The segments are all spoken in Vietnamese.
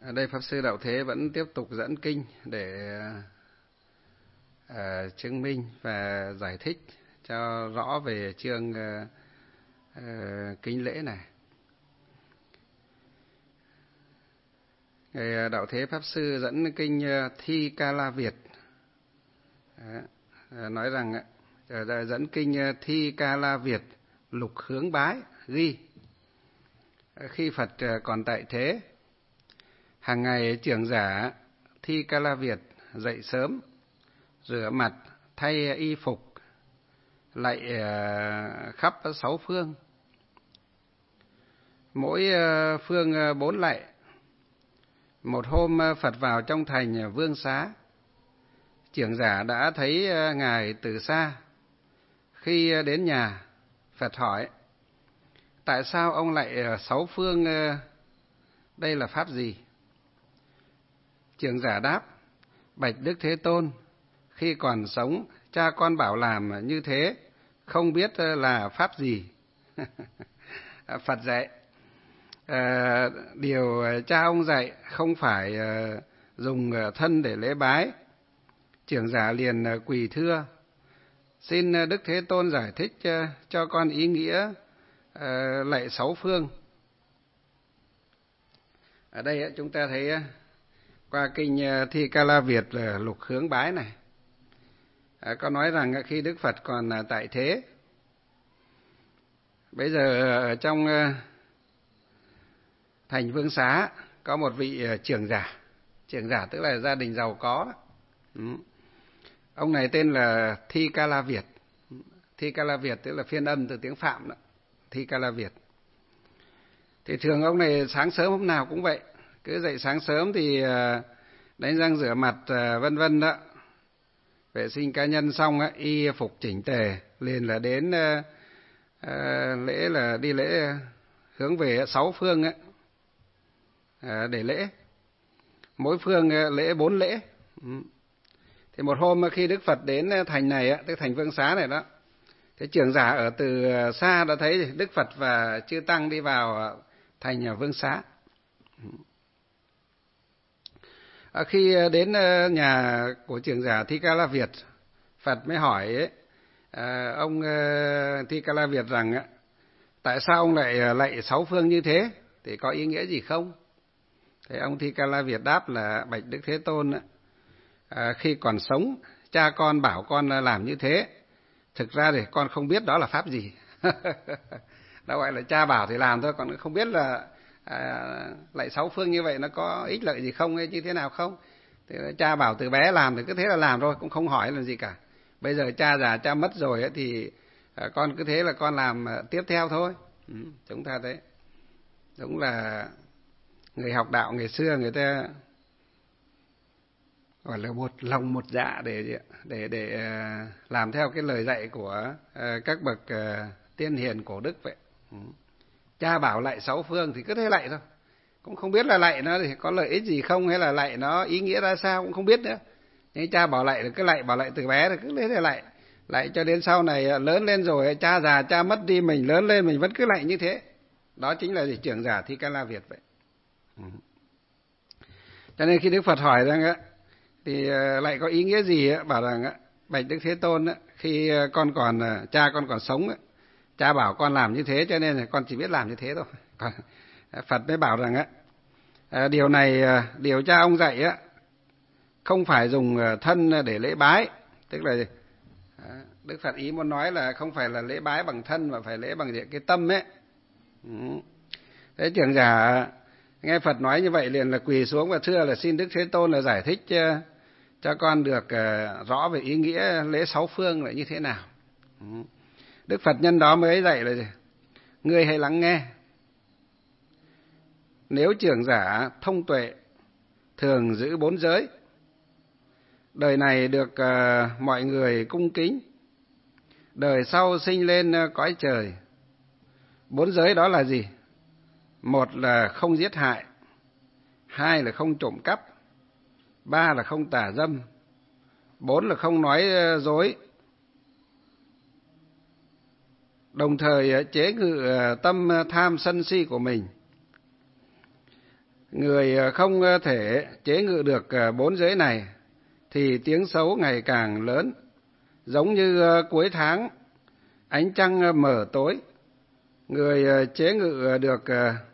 Ở đây Pháp Sư Đạo Thế vẫn tiếp tục dẫn kinh để chứng minh và giải thích cho rõ về chương kính lễ này. Ngài Đạo Thế Pháp Sư dẫn kinh Thi Ca La Việt nói rằng dẫn kinh Thi Ca La Việt lục hướng bái ghi khi Phật còn tại thế, hàng ngày trưởng giả Thi Ca La Việt dậy sớm, rửa mặt, thay y phục, lạy khắp 6 phương, mỗi phương 4 lạy. Một hôm Phật vào trong thành Vương Xá, trưởng giả đã thấy ngài từ xa. Khi đến nhà, Phật hỏi: tại sao ông lạy 6 phương, đây là pháp gì? Trưởng giả đáp: bạch Đức Thế Tôn, khi còn sống cha con bảo làm như thế, không biết là pháp gì. Phật dạy: điều cha ông dạy không phải dùng thân để lễ bái. Trưởng giả liền quỳ thưa: xin Đức Thế Tôn giải thích cho con ý nghĩa lạy 6 phương. Ở đây chúng ta thấy qua kinh Thi Ca La Việt là lục hướng bái này, có nói rằng khi Đức Phật còn tại thế, bây giờ ở trong thành Vương Xá có một vị trưởng giả tức là gia đình giàu có. Ông này tên là Thi Ca La Việt. Thi Ca La Việt tức là phiên âm từ tiếng Phạm đó. Thi Ca La Việt. Thì thường ông này sáng sớm hôm nào cũng vậy, cứ dậy sáng sớm thì đánh răng rửa mặt vân vân đó, vệ sinh cá nhân xong y phục chỉnh tề, liền là đến lễ, là đi lễ hướng về 6 phương để lễ. Mỗi phương lễ 4 lễ. Thì một hôm khi Đức Phật đến thành này, tức thành Vương Xá này đó, thế trưởng giả ở từ xa đã thấy Đức Phật và chư tăng đi vào thành Vương Xá. Khi đến nhà của trưởng giả Thi Ca La Việt, Phật mới hỏi ông Thi Ca La Việt rằng tại sao ông lại lạy 6 phương như thế, thì có ý nghĩa gì không? Thì ông Thi Ca La Việt đáp là: bạch Đức Thế Tôn, khi còn sống cha con bảo con làm như thế, thực ra thì con không biết đó là pháp gì. Đó gọi là cha bảo thì làm thôi, còn không biết là lạy 6 phương như vậy nó có ích lợi gì không hay như thế nào không. Thì cha bảo từ bé làm thì cứ thế là làm thôi, cũng không hỏi làm gì cả. Bây giờ cha già cha mất rồi thì con cứ thế là con làm tiếp theo thôi. Chúng ta thấy đúng là người học đạo ngày xưa người ta gọi là một lòng một dạ để làm theo cái lời dạy của các bậc tiên hiền cổ đức vậy. Cha bảo lạy 6 phương thì cứ thế lạy thôi, cũng không biết là lạy nó thì có lợi ích gì không, hay là lạy nó ý nghĩa ra sao cũng không biết nữa. Nhưng cha bảo lạy thì cứ lạy, bảo lạy từ bé thì cứ thế là lạy cho đến sau này lớn lên rồi, cha già cha mất đi, mình lớn lên mình vẫn cứ lạy như thế. Đó chính là trưởng giả Thi Ca La Việt vậy. Cho nên khi Đức Phật hỏi rằng thì lại có ý nghĩa gì, bảo rằng bạch Đức Thế Tôn, khi cha con còn sống, cha bảo con làm như thế cho nên là con chỉ biết làm như thế thôi. Còn Phật mới bảo rằng điều này, điều cha ông dạy không phải dùng thân để lễ bái. Tức là Đức Phật ý muốn nói là không phải là lễ bái bằng thân mà phải lễ bằng cái tâm ấy. Thế trưởng giả nghe Phật nói như vậy liền là quỳ xuống và thưa là xin Đức Thế Tôn là giải thích cho con được rõ về ý nghĩa lễ 6 phương là như thế nào. Đức Phật nhân đó mới dạy là gì? Ngươi hãy lắng nghe. Nếu trưởng giả thông tuệ, thường giữ 4 giới, đời này được mọi người cung kính, đời sau sinh lên cõi trời. 4 giới đó là gì? 1 là không giết hại, 2 là không trộm cắp, 3 là không tà dâm, 4 là không nói dối. Đồng thời chế ngự tâm tham sân si của mình. Người không thể chế ngự được bốn giới này thì tiếng xấu ngày càng lớn, giống như cuối tháng ánh trăng mờ tối. Người chế ngự được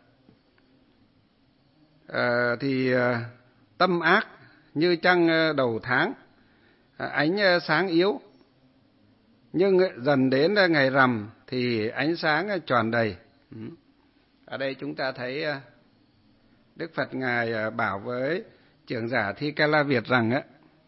thì tâm ác như trăng đầu tháng, ánh sáng yếu, nhưng dần đến ngày rằm thì ánh sáng tròn đầy. Ở đây chúng ta thấy Đức Phật Ngài bảo với trưởng giả Thi Ca La Việt rằng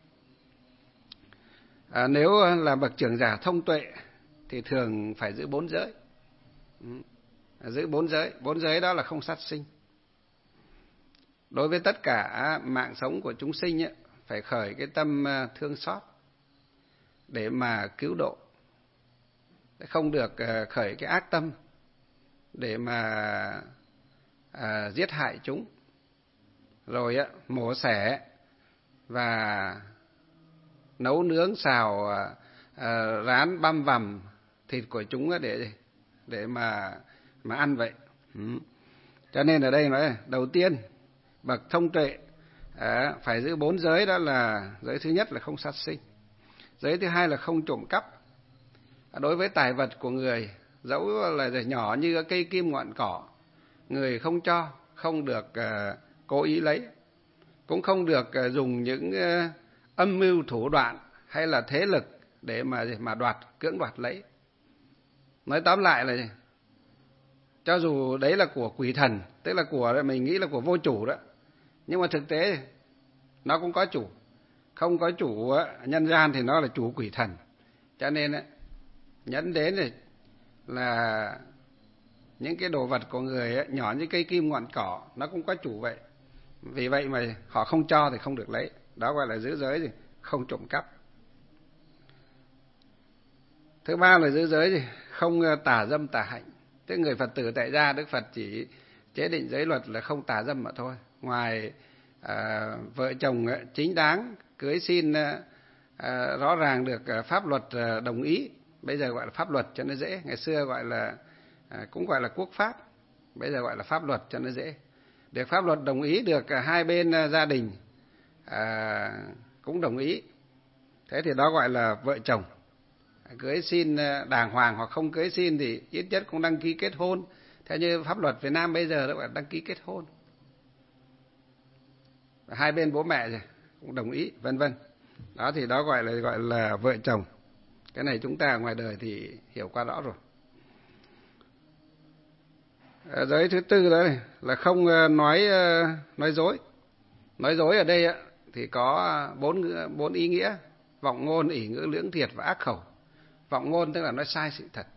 nếu là bậc trưởng giả thông tuệ thì thường phải giữ bốn giới. Giữ bốn giới đó là không sát sinh. Đối với tất cả mạng sống của chúng sinh phải khởi cái tâm thương xót để mà cứu độ, không được khởi cái ác tâm để mà giết hại chúng, rồi mổ xẻ và nấu nướng xào rán băm vằm thịt của chúng để mà ăn vậy. Cho nên ở đây nói đầu tiên bậc thông tuệ phải giữ bốn giới, đó là giới thứ nhất là không sát sinh, giới thứ hai là không trộm cắp. Đối với tài vật của người, dẫu là nhỏ như cây kim ngọn cỏ, người không cho, không được cố ý lấy, cũng không được dùng những âm mưu thủ đoạn hay là thế lực để mà cưỡng đoạt lấy. Nói tóm lại là cho dù đấy là của quỷ thần, tức là của mình nghĩ là của vô chủ đó, nhưng mà thực tế nó cũng có chủ. Không có chủ nhân gian thì nó là chủ quỷ thần. Cho nên nhẫn đến là những cái đồ vật của người nhỏ như cây kim ngọn cỏ, nó cũng có chủ vậy. Vì vậy mà họ không cho thì không được lấy. Đó gọi là giữ giới gì? Không trộm cắp. Thứ ba là giữ giới gì? Không tà dâm tà hạnh. Tức người Phật tử tại gia, Đức Phật chỉ chế định giới luật là không tà dâm mà thôi. Ngoài vợ chồng chính đáng, cưới xin rõ ràng được pháp luật đồng ý, bây giờ gọi là pháp luật cho nó dễ. Ngày xưa gọi là cũng gọi là quốc pháp, bây giờ gọi là pháp luật cho nó dễ. Được pháp luật đồng ý, được hai bên gia đình cũng đồng ý, thế thì đó gọi là vợ chồng. Cưới xin đàng hoàng hoặc không cưới xin thì ít nhất cũng đăng ký kết hôn theo như pháp luật Việt Nam bây giờ, đó gọi là đăng ký kết hôn. Hai bên bố mẹ cũng đồng ý, vân vân. Đó thì đó gọi là vợ chồng. Cái này chúng ta ở ngoài đời thì hiểu qua rõ rồi. Giới thứ tư đó là không nói dối. Nói dối ở đây thì có bốn ý nghĩa: vọng ngôn, ỷ ngữ, lưỡng thiệt và ác khẩu. Vọng ngôn tức là nói sai sự thật.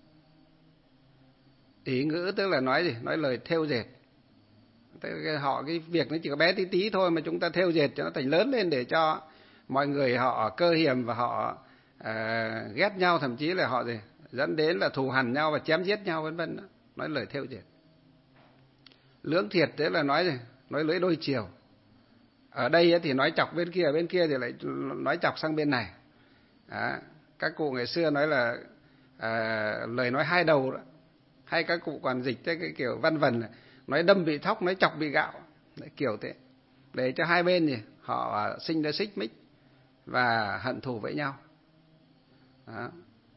Ỷ ngữ tức là nói gì? Nói lời thêu dệt. Cái việc nó chỉ có bé tí tí thôi mà chúng ta thêu dệt cho nó thành lớn lên để cho mọi người họ cơ hiềm và họ ghét nhau, thậm chí là họ dẫn đến là thù hằn nhau và chém giết nhau, vân vân. Nói lời thêu dệt. Lưỡng thiệt tức là nói gì? Nói lưỡi đôi chiều. Ở đây thì nói chọc bên kia thì lại nói chọc sang bên này. Các cụ ngày xưa nói là lời nói hai đầu đó. Hay các cụ còn dịch cái kiểu văn vần là nói đâm bị thóc, nói chọc bị gạo. Đấy, kiểu thế. Để cho hai bên thì họ sinh ra xích mích và hận thù với nhau. Đó.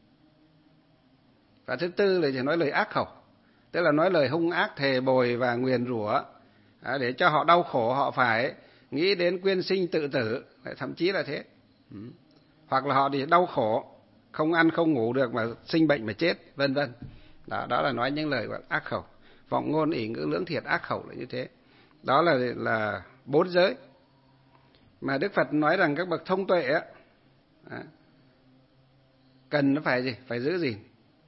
Và thứ tư là chỉ nói lời ác khẩu. Tức là nói lời hung ác, thề bồi và nguyền rủa để cho họ đau khổ, họ phải nghĩ đến quyên sinh tự tử, thậm chí là thế. Hoặc là họ thì đau khổ, không ăn không ngủ được mà sinh bệnh mà chết, vân vân. Đó là nói những lời gọi ác khẩu. Vọng ngôn, ỷ ngữ, lưỡng thiệt, ác khẩu là như thế. Đó là bốn giới mà Đức Phật nói rằng các bậc thông tuệ cần nó phải gì? Phải giữ gìn.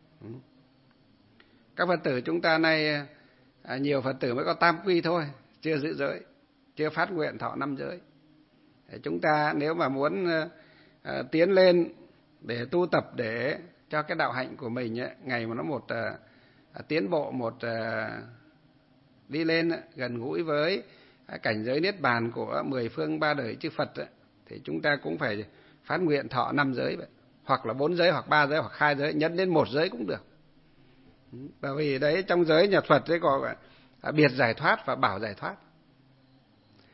Các Phật tử chúng ta nay nhiều Phật tử mới có tam quy thôi, chưa giữ giới, chưa phát nguyện thọ năm giới. Chúng ta nếu mà muốn tiến lên để tu tập để cho cái đạo hạnh của mình ngày mà nó một tiến bộ, một đi lên gần gũi với cảnh giới niết bàn của 10 phương 3 đời chư Phật thì chúng ta cũng phải phát nguyện thọ 5 giới vậy. Hoặc là 4 giới, hoặc 3 giới, hoặc 2 giới, nhấn đến 1 giới cũng được. Bởi vì đấy trong giới nhà Phật có biệt giải thoát và bảo giải thoát.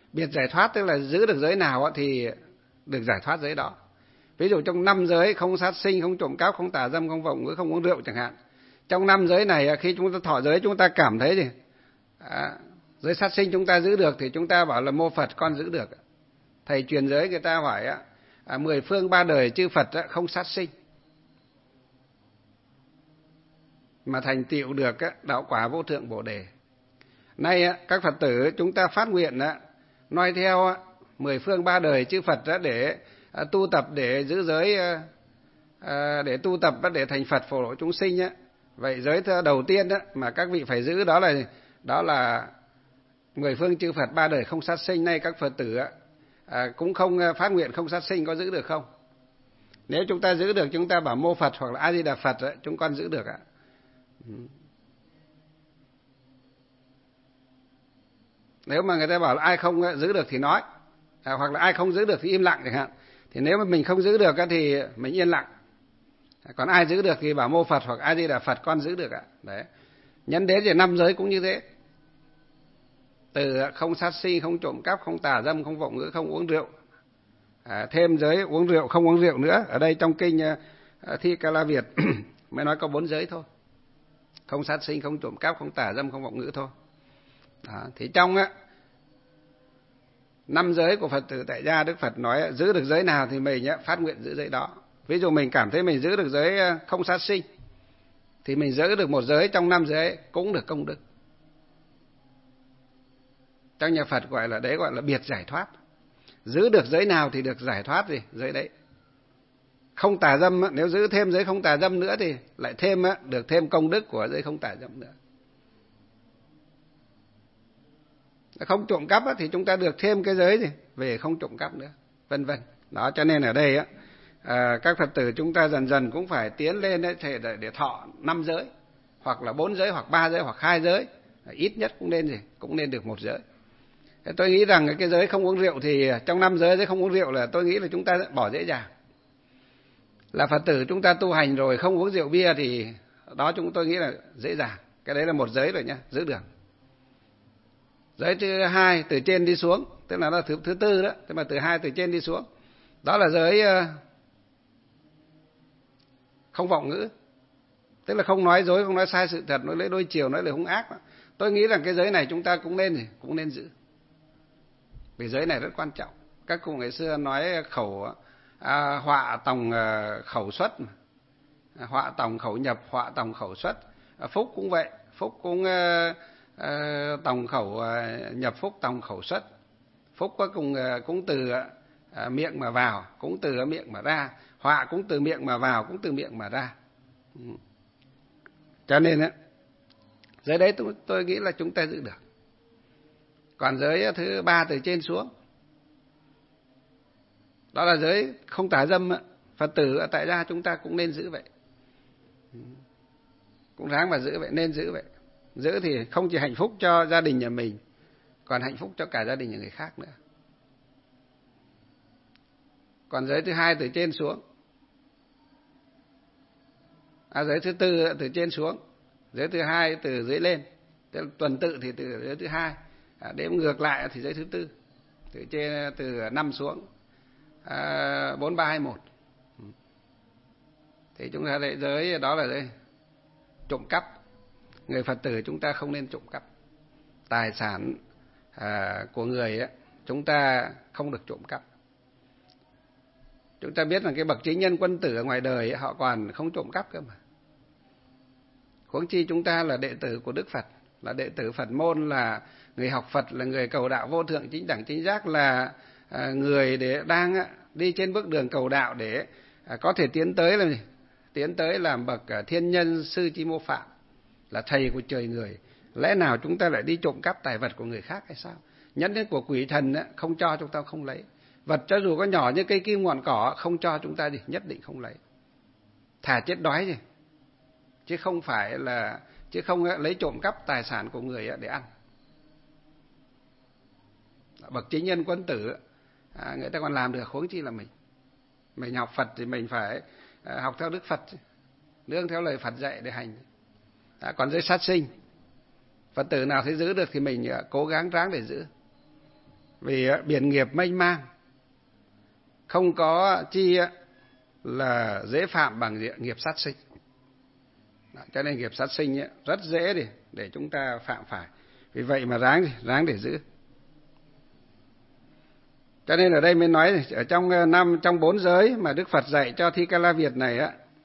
Biệt giải thoát tức là giữ được giới nào thì được giải thoát giới đó. Ví dụ trong 5 giới không sát sinh, không trộm cắp, không tà dâm, không vọng ngữ, không uống rượu chẳng hạn. Trong 5 giới này khi chúng ta thọ giới chúng ta cảm thấy gì? Giới sát sinh chúng ta giữ được thì chúng ta bảo là mô Phật con giữ được. Thầy truyền giới người ta hỏi 10 phương 3 đời chư Phật không sát sinh mà thành tựu được đạo quả vô thượng Bồ đề. Nay các Phật tử chúng ta phát nguyện noi theo 10 phương 3 đời chư Phật để tu tập, để giữ giới, để tu tập để thành Phật phổ độ chúng sinh. Vậy giới đầu tiên mà các vị phải giữ đó là 10 phương chư Phật 3 đời không sát sinh. Nay các Phật tử cũng không phát nguyện không sát sinh, có giữ được không? Nếu chúng ta giữ được chúng ta bảo mô Phật hoặc là A Di Đà Phật chúng con giữ được ạ. Nếu mà người ta bảo là ai không giữ được thì nói, hoặc là ai không giữ được thì im lặng chẳng hạn. Thì nếu mà mình không giữ được thì mình yên lặng. Còn ai giữ được thì bảo mô Phật hoặc A Di Đà Phật con giữ được ạ. Đấy. Nhân đến thì 5 giới cũng như thế. Từ không sát sinh, không trộm cắp, không tà dâm, không vọng ngữ, không uống rượu. Thêm giới uống rượu, không uống rượu nữa. Ở đây trong kinh Thi Ca La Việt mới nói có 4 giới thôi. Không sát sinh, không trộm cắp, không tà dâm, không vọng ngữ thôi. Đó. Thì trong 5 giới của Phật tử tại gia, Đức Phật nói giữ được giới nào thì mình phát nguyện giữ giới đó. Ví dụ mình cảm thấy mình giữ được giới không sát sinh thì mình giữ được một giới trong 5 giới cũng được công đức. Trong nhà Phật gọi là biệt giải thoát. Giữ được giới nào thì được giải thoát gì giới đấy. Không tà dâm, nếu giữ thêm giới không tà dâm nữa thì lại được thêm công đức của giới không tà dâm nữa. Không trộm cắp thì chúng ta được thêm cái giới gì về không trộm cắp nữa, vân vân. Đó, cho nên ở đây các Phật tử chúng ta dần dần cũng phải tiến lên để thọ 5 giới, hoặc là 4 giới, hoặc 3 giới, hoặc 2 giới, ít nhất cũng nên được 1 giới. Tôi nghĩ rằng cái giới không uống rượu thì trong 5 giới không uống rượu là tôi nghĩ là chúng ta bỏ dễ dàng. Là Phật tử chúng ta tu hành rồi không uống rượu bia thì đó tôi nghĩ là dễ dàng. Cái đấy là 1 giới rồi nhá, giữ được. Giới thứ 2 từ trên đi xuống, tức là thứ 4 đó, tức là từ 2 từ trên đi xuống. Đó là giới không vọng ngữ. Tức là không nói dối, không nói sai sự thật, nói lễ đôi chiều, nói lời hung ác. Tôi nghĩ rằng cái giới này chúng ta cũng nên giữ. Vì giới này rất quan trọng. Các cụ ngày xưa nói họa tòng khẩu xuất, họa tòng khẩu nhập, họa tòng khẩu xuất. Phúc cũng vậy, phúc cũng tòng khẩu nhập, phúc tòng khẩu xuất. Phúc cũng từ miệng mà vào, cũng từ miệng mà ra. Họa cũng từ miệng mà vào, cũng từ miệng mà ra. Cho nên giới đấy tôi nghĩ là chúng ta giữ được. Còn giới thứ 3 từ trên xuống, đó là giới không tà dâm. Phật tử ở tại gia chúng ta cũng nên giữ vậy, cũng ráng mà giữ vậy, nên giữ vậy. Giữ thì không chỉ hạnh phúc cho gia đình nhà mình, còn hạnh phúc cho cả gia đình nhà người khác nữa. Còn giới thứ 2 từ trên xuống, giới thứ 4 từ trên xuống, giới thứ 2 từ dưới lên, tức là tuần tự thì từ giới thứ 2, đếm ngược lại thì giới thứ 4, từ trên từ 5 xuống, 4 3 2 1. Thì chúng ta lại giới đó là giới trộm cắp. Người Phật tử chúng ta không nên trộm cắp tài sản của người chúng ta không được trộm cắp. Chúng ta biết là cái bậc chính nhân quân tử ở ngoài đời họ còn không trộm cắp cơ mà. Huống chi chúng ta là đệ tử của Đức Phật, là đệ tử Phật môn, là người học Phật, là người cầu đạo vô thượng chính đẳng chính giác, là người đang đi trên bước đường cầu đạo để có thể tiến tới làm bậc thiên nhân sư chi mô phạm, là thầy của trời người. Lẽ nào chúng ta lại đi trộm cắp tài vật của người khác hay sao? Nhất đến của quỷ thần không cho chúng ta không lấy. Vật cho dù có nhỏ như cây kim ngọn cỏ không cho chúng ta nhất định không lấy. Thà chết đói gì, chứ không lấy trộm cắp tài sản của người để ăn. Bậc chính nhân quân tử người ta còn làm được, huống chi là mình học Phật thì mình phải học theo Đức Phật, nương theo lời Phật dạy để hành. Còn giới sát sinh, Phật tử nào thấy giữ được thì mình cố gắng ráng để giữ. Vì biển nghiệp mênh mang, không có chi là dễ phạm bằng nghiệp sát sinh. Cho nên nghiệp sát sinh rất dễ để chúng ta phạm phải. Vì vậy mà ráng để giữ. Cho nên ở đây mới nói ở trong 4 giới mà Đức Phật dạy cho Thi Ca La Việt này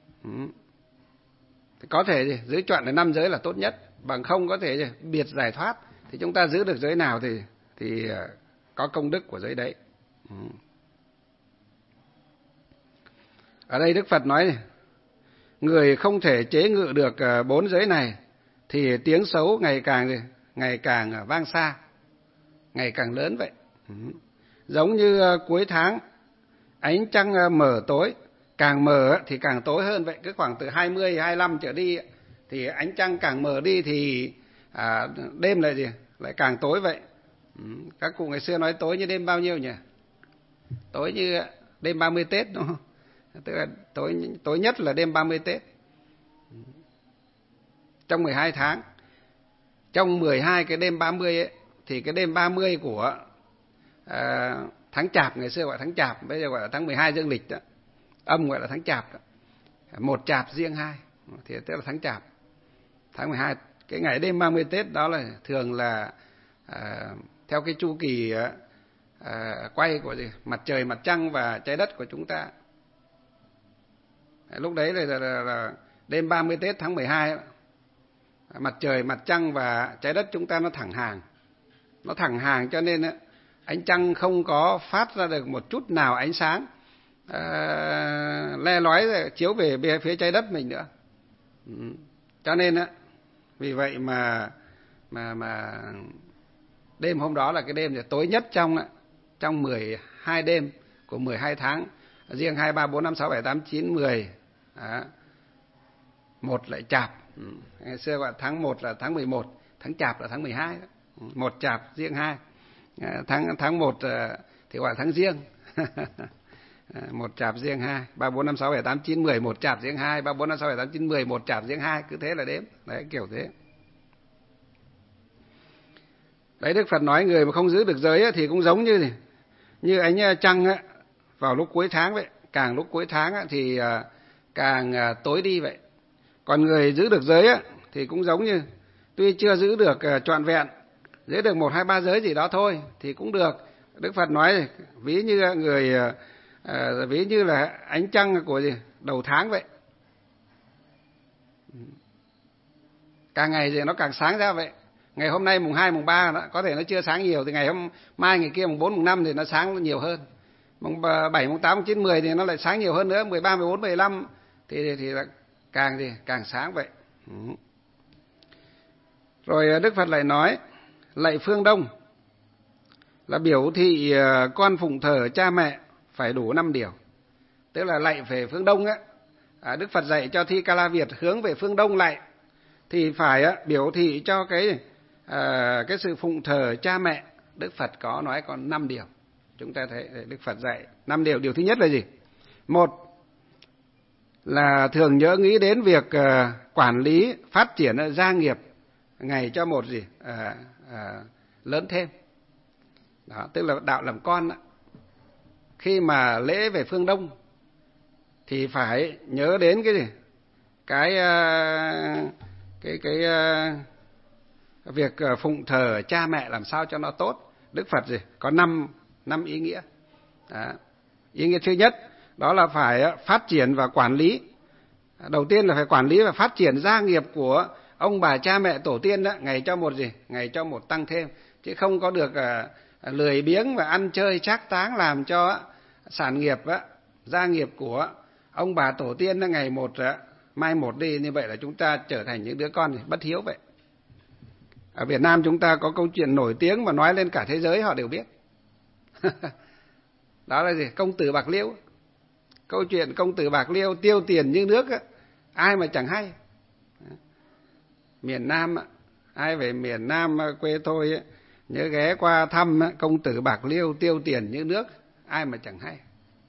thì có thể giữ trọn được 5 giới là tốt nhất, bằng không có thể biệt giải thoát. Thì chúng ta giữ được giới nào thì có công đức của giới đấy. Ở đây Đức Phật nói người không thể chế ngự được 4 giới này thì tiếng xấu ngày càng vang xa, ngày càng lớn vậy. Giống như cuối tháng ánh trăng mờ tối, càng mờ thì càng tối hơn vậy. Cứ khoảng từ 20, 25 trở đi thì ánh trăng càng mờ đi thì đêm lại càng tối vậy. Các cụ ngày xưa nói tối như đêm bao nhiêu nhỉ? Tối như đêm 30 Tết đúng không? Tức là tối nhất là đêm 30 Tết. Trong 12 tháng, trong 12 cái đêm 30 ấy, thì cái đêm 30 của tháng Chạp, ngày xưa gọi tháng Chạp, bây giờ gọi là tháng 12 dương lịch đó. Âm gọi là tháng Chạp đó. 1 Chạp riêng 2 thì tức là tháng Chạp. Tháng 12, cái ngày đêm 30 Tết đó là thường là theo cái chu kỳ quay của mặt trời, mặt trăng và trái đất của chúng ta. Lúc đấy là đêm 30 Tết tháng 12, mặt trời, mặt trăng và trái đất chúng ta nó thẳng hàng. Nó thẳng hàng cho nên ánh trăng không có phát ra được một chút nào ánh sáng le lói chiếu về phía trái đất mình nữa. Cho nên vì vậy mà đêm hôm đó là cái đêm tối nhất trong 12 đêm của 12 tháng, riêng 2, 3, 4, 5, 6, 7, 8, 9, 10. Một lại Chạp. Ngày xưa gọi tháng 1 là tháng 11, tháng Chạp là tháng 12. 1 Chạp riêng 2. Tháng 1 thì gọi là tháng riêng. 1 Chạp riêng 2, 3, 4, 5, 6, 7, 8, 9, 10, 1 Chạp riêng 2, 3, 4, 5, 6, 7, 8, 9, 10, 1 Chạp riêng 2, cứ thế là đếm. Đấy, kiểu thế. Đấy, Đức Phật nói người mà không giữ được giới thì cũng giống như ánh trăng vào lúc cuối tháng vậy. Càng lúc cuối tháng thì càng tối đi vậy. Còn người giữ được giới thì cũng giống như tuy chưa giữ được trọn vẹn, giữ được 1, 2, 3 giới gì đó thôi thì cũng được. Đức Phật nói ví như là ánh trăng của đầu tháng vậy. Càng ngày thì nó càng sáng ra vậy. Ngày hôm nay mùng 2, mùng 3 có thể nó chưa sáng nhiều, thì ngày hôm mai, ngày kia mùng 4, mùng 5 thì nó sáng nhiều hơn. Mùng 7, mùng 8, mùng 9, 10 thì nó lại sáng nhiều hơn nữa, 13, 14, 15 thì càng sáng vậy. Rồi Đức Phật lại nói lạy phương Đông là biểu thị con phụng thờ cha mẹ phải đủ 5 điều. Tức là lạy về phương Đông Đức Phật dạy cho Thi Ca La Việt hướng về phương Đông lạy thì phải biểu thị cho cái sự phụng thờ cha mẹ. Đức Phật có nói còn 5 điều. Chúng ta thấy Đức Phật dạy 5 điều. Điều thứ nhất là gì? 1 là thường nhớ nghĩ đến việc quản lý phát triển gia nghiệp ngày cho một lớn thêm. Đó, tức là đạo làm con khi mà lễ về phương Đông thì phải nhớ đến cái việc phụng thờ cha mẹ làm sao cho nó tốt. Đức Phật có 5 ý nghĩa. Đó. Ý nghĩa thứ nhất đó là phải phát triển và quản lý. Đầu tiên là phải quản lý và phát triển gia nghiệp của ông bà cha mẹ tổ tiên ngày cho một tăng thêm, chứ không có được lười biếng và ăn chơi trác táng làm cho sản nghiệp gia nghiệp của ông bà tổ tiên ngày một mai một đi. Như vậy là chúng ta trở thành những đứa con bất hiếu vậy. Ở Việt Nam chúng ta có câu chuyện nổi tiếng mà nói lên cả thế giới họ đều biết. Đó là gì? Công tử Bạc Liêu. Câu chuyện công tử Bạc Liêu tiêu tiền như nước ai mà chẳng hay. Miền Nam, ai về miền Nam quê tôi nhớ ghé qua thăm công tử Bạc Liêu tiêu tiền như nước, ai mà chẳng hay.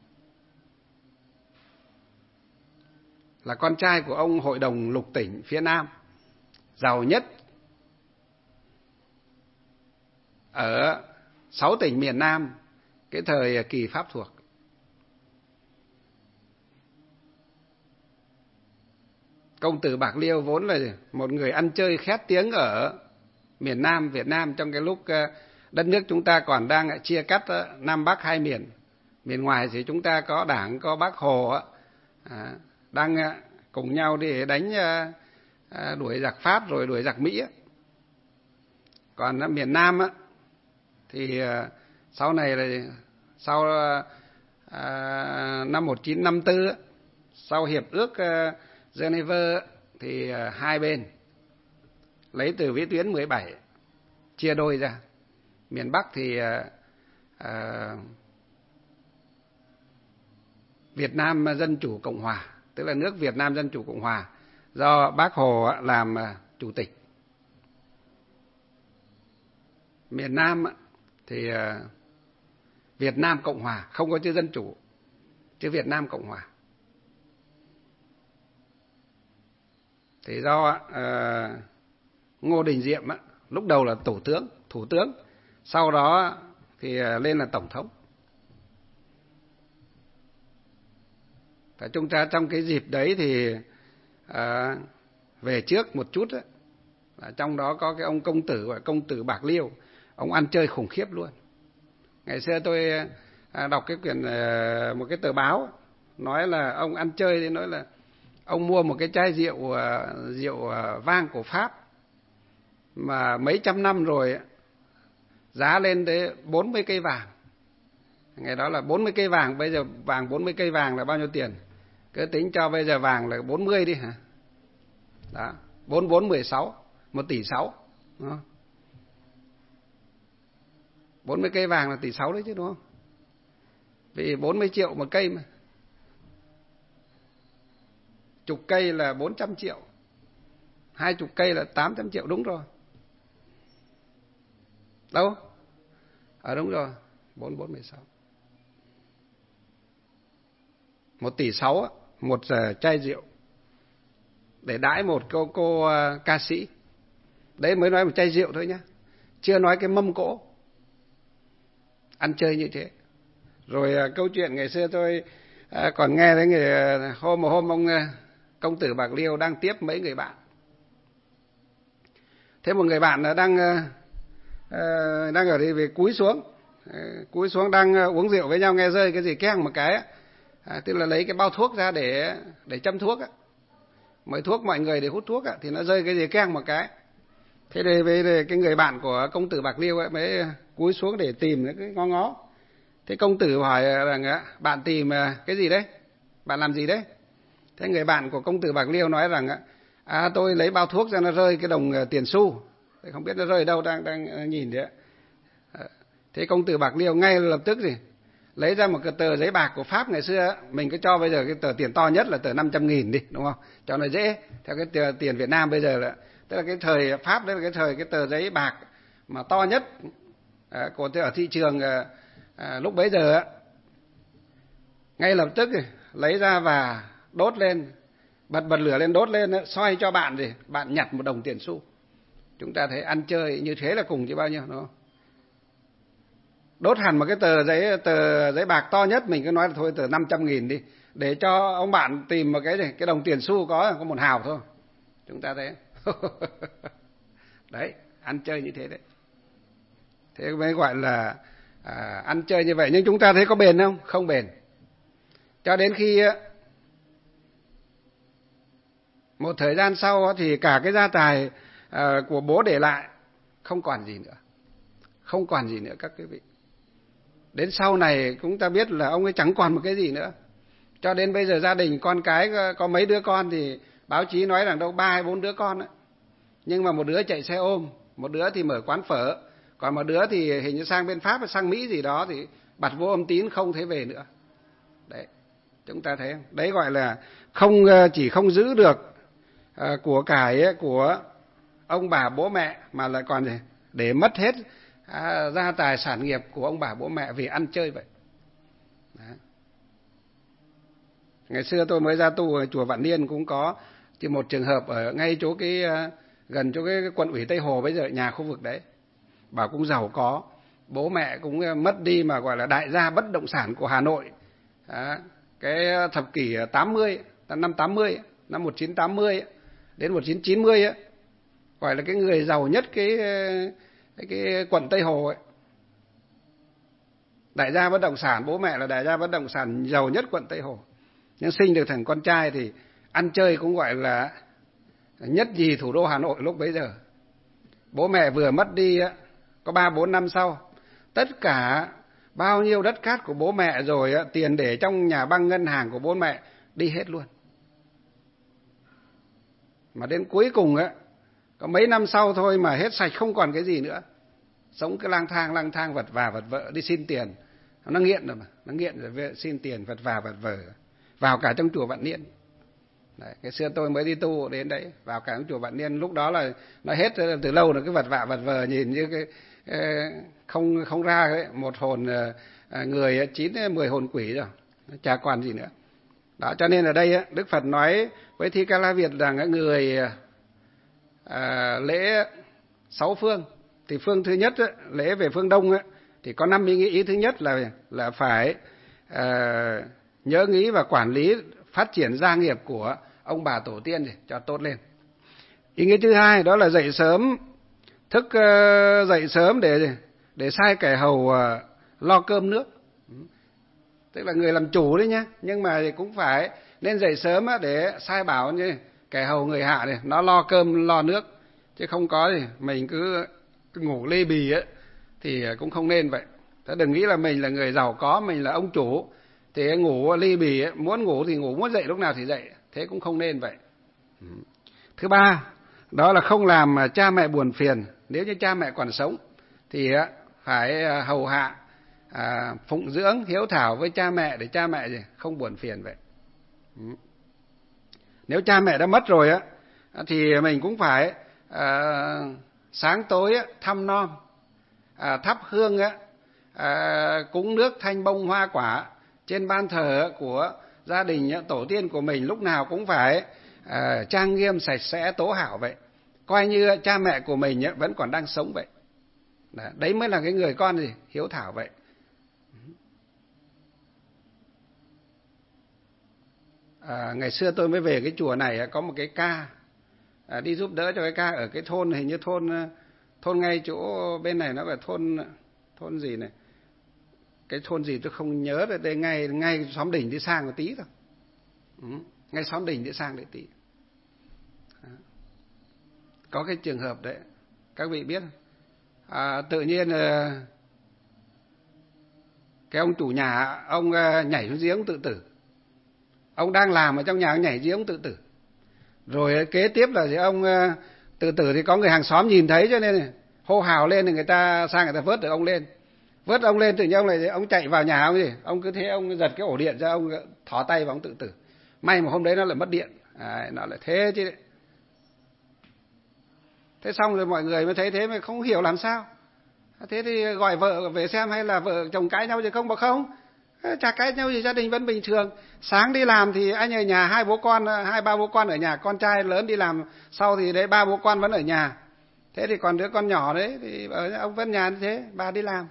Là con trai của ông hội đồng lục tỉnh phía Nam, giàu nhất ở 6 tỉnh miền Nam cái thời kỳ Pháp thuộc. Công tử Bạc Liêu vốn là một người ăn chơi khét tiếng ở miền Nam Việt Nam trong cái lúc đất nước chúng ta còn đang chia cắt Nam Bắc hai miền. Miền ngoài thì chúng ta có Đảng, có Bác Hồ đang cùng nhau đi đánh đuổi giặc Pháp rồi đuổi giặc Mỹ. Còn miền Nam thì sau này là sau năm 1954 sau hiệp ước Geneva thì hai bên lấy từ vĩ tuyến 17 chia đôi ra. Miền Bắc thì Việt Nam Dân Chủ Cộng Hòa, tức là nước Việt Nam Dân Chủ Cộng Hòa do Bác Hồ làm chủ tịch. Miền Nam thì Việt Nam Cộng Hòa, không có chữ Dân Chủ, chữ Việt Nam Cộng Hòa. Thì do Ngô Đình Diệm lúc đầu là thủ tướng, sau đó thì lên là tổng thống. Và chúng ta trong cái dịp đấy thì về trước một chút trong đó có cái ông công tử gọi công tử Bạc Liêu, ông ăn chơi khủng khiếp luôn. Ngày xưa tôi đọc cái quyển một cái tờ báo nói là ông ăn chơi, thì nói là ông mua một cái chai rượu vang của Pháp mà mấy trăm năm rồi giá lên tới 40 cây vàng. Ngày đó là 40 cây vàng, bây giờ vàng 40 cây vàng là bao nhiêu tiền? Cứ tính cho bây giờ vàng là 40 đi hả? Đó, 44 16, 1 tỷ 6. Đó. 40 cây vàng là tỷ 6 đấy chứ đúng không? Vì 40 triệu một cây mà. Chục cây là 400 triệu. 20 cây là 800 triệu, đúng rồi. Đâu? Đúng rồi, 44 16. 1 tỷ 6 một chai rượu để đãi một cô ca sĩ. Đấy mới nói một chai rượu thôi nhá, chưa nói cái mâm cỗ. Ăn chơi như thế. Rồi câu chuyện ngày xưa tôi còn nghe thấy hôm ông công tử Bạc Liêu đang tiếp mấy người bạn. Thế một người bạn đang ở đây về cúi xuống đang uống rượu với nhau, nghe rơi cái gì keng một cái, tức là lấy cái bao thuốc ra để châm thuốc mời thuốc mọi người để hút thuốc thì nó rơi cái gì keng một cái. Thế đây cái người bạn của công tử Bạc Liêu mới cúi xuống để tìm cái ngó. Thế công tử hỏi rằng bạn tìm cái gì đấy, bạn làm gì đấy? Thế người bạn của công tử Bạc Liêu nói rằng tôi lấy bao thuốc ra, nó rơi cái đồng tiền xu, không biết nó rơi đâu, đang nhìn đấy. Thế công tử Bạc Liêu ngay lập tức thì lấy ra một cái tờ giấy bạc của Pháp ngày xưa, mình cứ cho bây giờ cái tờ tiền to nhất là tờ 500.000 đi, đúng không? Cho nó dễ. Theo cái tiền Việt Nam bây giờ là, tức là cái thời Pháp đấy là cái tờ giấy bạc mà to nhất của ở thị trường lúc bấy giờ. Ngay lập tức thì lấy ra và đốt lên, bật lửa lên, đốt lên, soi cho bạn thì bạn nhặt một đồng tiền xu. Chúng ta thấy ăn chơi như thế là cùng chứ bao nhiêu, đúng không? Đốt hẳn một cái tờ giấy bạc to nhất, mình cứ nói là thôi tờ 500.000 đi, để cho ông bạn tìm một cái đồng tiền xu có 1 hào thôi. Chúng ta thấy đấy, ăn chơi như thế đấy. Thế mới gọi là ăn chơi như vậy. Nhưng chúng ta thấy có bền không? Không bền. Cho đến khi một thời gian sau thì cả cái gia tài của bố để lại không còn gì nữa. Không còn gì nữa các quý vị. Đến sau này chúng ta biết là ông ấy chẳng còn một cái gì nữa. Cho đến bây giờ gia đình con cái có mấy đứa con thì báo chí nói rằng đâu 3 hay 4 đứa con ấy. Nhưng mà một đứa chạy xe ôm, một đứa thì mở quán phở, còn một đứa thì hình như sang bên Pháp hay sang Mỹ gì đó thì bặt vô âm tín không thấy về nữa. Đấy, chúng ta thấy không? Đấy gọi là chỉ không giữ được của cải của ông bà bố mẹ, mà lại còn để mất hết gia tài sản nghiệp của ông bà bố mẹ vì ăn chơi vậy. Đấy. Ngày xưa tôi mới ra tu ở chùa Vạn Niên cũng có chỉ một trường hợp ở ngay chỗ gần chỗ cái quận ủy Tây Hồ bây giờ, nhà khu vực đấy, bảo cũng giàu có, bố mẹ cũng mất đi mà gọi là đại gia bất động sản của Hà Nội. Cái thập kỷ 80, năm 80, năm 1980 đến 1990 ấy, gọi là cái người giàu nhất cái quận Tây Hồ ấy. Đại gia bất động sản, bố mẹ là đại gia bất động sản giàu nhất quận Tây Hồ. Nhưng sinh được thằng con trai thì ăn chơi cũng gọi là nhất nhì thủ đô Hà Nội lúc bấy giờ. Bố mẹ vừa mất đi có 3-4 năm sau, tất cả bao nhiêu đất cát của bố mẹ rồi tiền để trong nhà băng ngân hàng của bố mẹ đi hết luôn. Mà đến cuối cùng có mấy năm sau thôi mà hết sạch không còn cái gì nữa. Sống cái lang thang vật vã vật vợ đi xin tiền. Nó nghiện rồi mà, nó nghiện rồi xin tiền vật vã vật vờ. Vào cả trong chùa Vạn Niên. Đấy, cái xưa tôi mới đi tu đến đấy, vào cả trong chùa Vạn Niên, lúc đó là nó hết từ lâu rồi, cái vật vã vật vờ nhìn như cái không ra ấy, một hồn người 9-10 hồn quỷ rồi, chả còn gì nữa. Đó, cho nên ở đây Đức Phật nói với Thi Ca La Việt rằng người lễ 6 phương, thì phương thứ nhất lễ về phương Đông thì có 5 ý nghĩa. Ý thứ nhất là phải nhớ nghĩ và quản lý phát triển gia nghiệp của ông bà tổ tiên cho tốt lên. Ý nghĩa thứ hai đó là dậy sớm, dậy sớm để sai kẻ hầu lo cơm nước. Tức là người làm chủ đấy nhá, nhưng mà cũng phải nên dậy sớm để sai bảo như kẻ hầu người hạ này, nó lo cơm lo nước, chứ không có thì mình cứ ngủ lê bì thì cũng không nên vậy. Thế đừng nghĩ là mình là người giàu có, mình là ông chủ thì ngủ ly bì, muốn ngủ thì ngủ, muốn dậy lúc nào thì dậy, thế cũng không nên vậy. Thứ ba đó là không làm cha mẹ buồn phiền. Nếu như cha mẹ còn sống thì phải hầu hạ, phụng dưỡng, hiếu thảo với cha mẹ để cha mẹ không buồn phiền vậy. Nếu cha mẹ đã mất rồi thì mình cũng phải sáng tối thăm nom, thắp hương, cúng nước thanh bông hoa quả trên ban thờ của gia đình tổ tiên của mình, lúc nào cũng phải trang nghiêm sạch sẽ tố hảo vậy, coi như cha mẹ của mình vẫn còn đang sống vậy. Đấy mới là cái người con hiếu thảo vậy. Ngày xưa tôi mới về cái chùa này, có một cái ca đi giúp đỡ cho cái ca ở cái thôn, hình như thôn ngay chỗ bên này, nó là thôn gì này, cái thôn gì tôi không nhớ rồi, đây ngay xóm đỉnh đi sang một tí thôi. Ngay xóm đỉnh đi sang đấy tí. Có cái trường hợp đấy, các vị biết tự nhiên cái ông chủ nhà ông nhảy xuống giếng tự tử. Ông đang làm ở trong nhà, ông nhảy giếng tự tử. Rồi kế tiếp là thì ông tự tử thì có người hàng xóm nhìn thấy, cho nên hô hào lên thì người ta sang người ta vớt được ông lên. Vớt ông lên tự nhiên ông chạy vào nhà ông ông cứ thế ông giật cái ổ điện ra, ông thỏ tay vào ông tự tử. May mà hôm đấy nó lại mất điện, nó lại thế chứ. Thế xong rồi mọi người mới thấy thế mà không hiểu làm sao. Thế thì gọi vợ về xem hay là vợ chồng cãi nhau gì không, bảo không, chả cãi nhau gì, gia đình vẫn bình thường. Sáng đi làm thì anh ở nhà, 2-3 bố con ở nhà, con trai lớn đi làm sau thì đấy 3 bố con vẫn ở nhà. Thế thì còn đứa con nhỏ đấy thì ông vẫn nhà như thế, bà đi làm.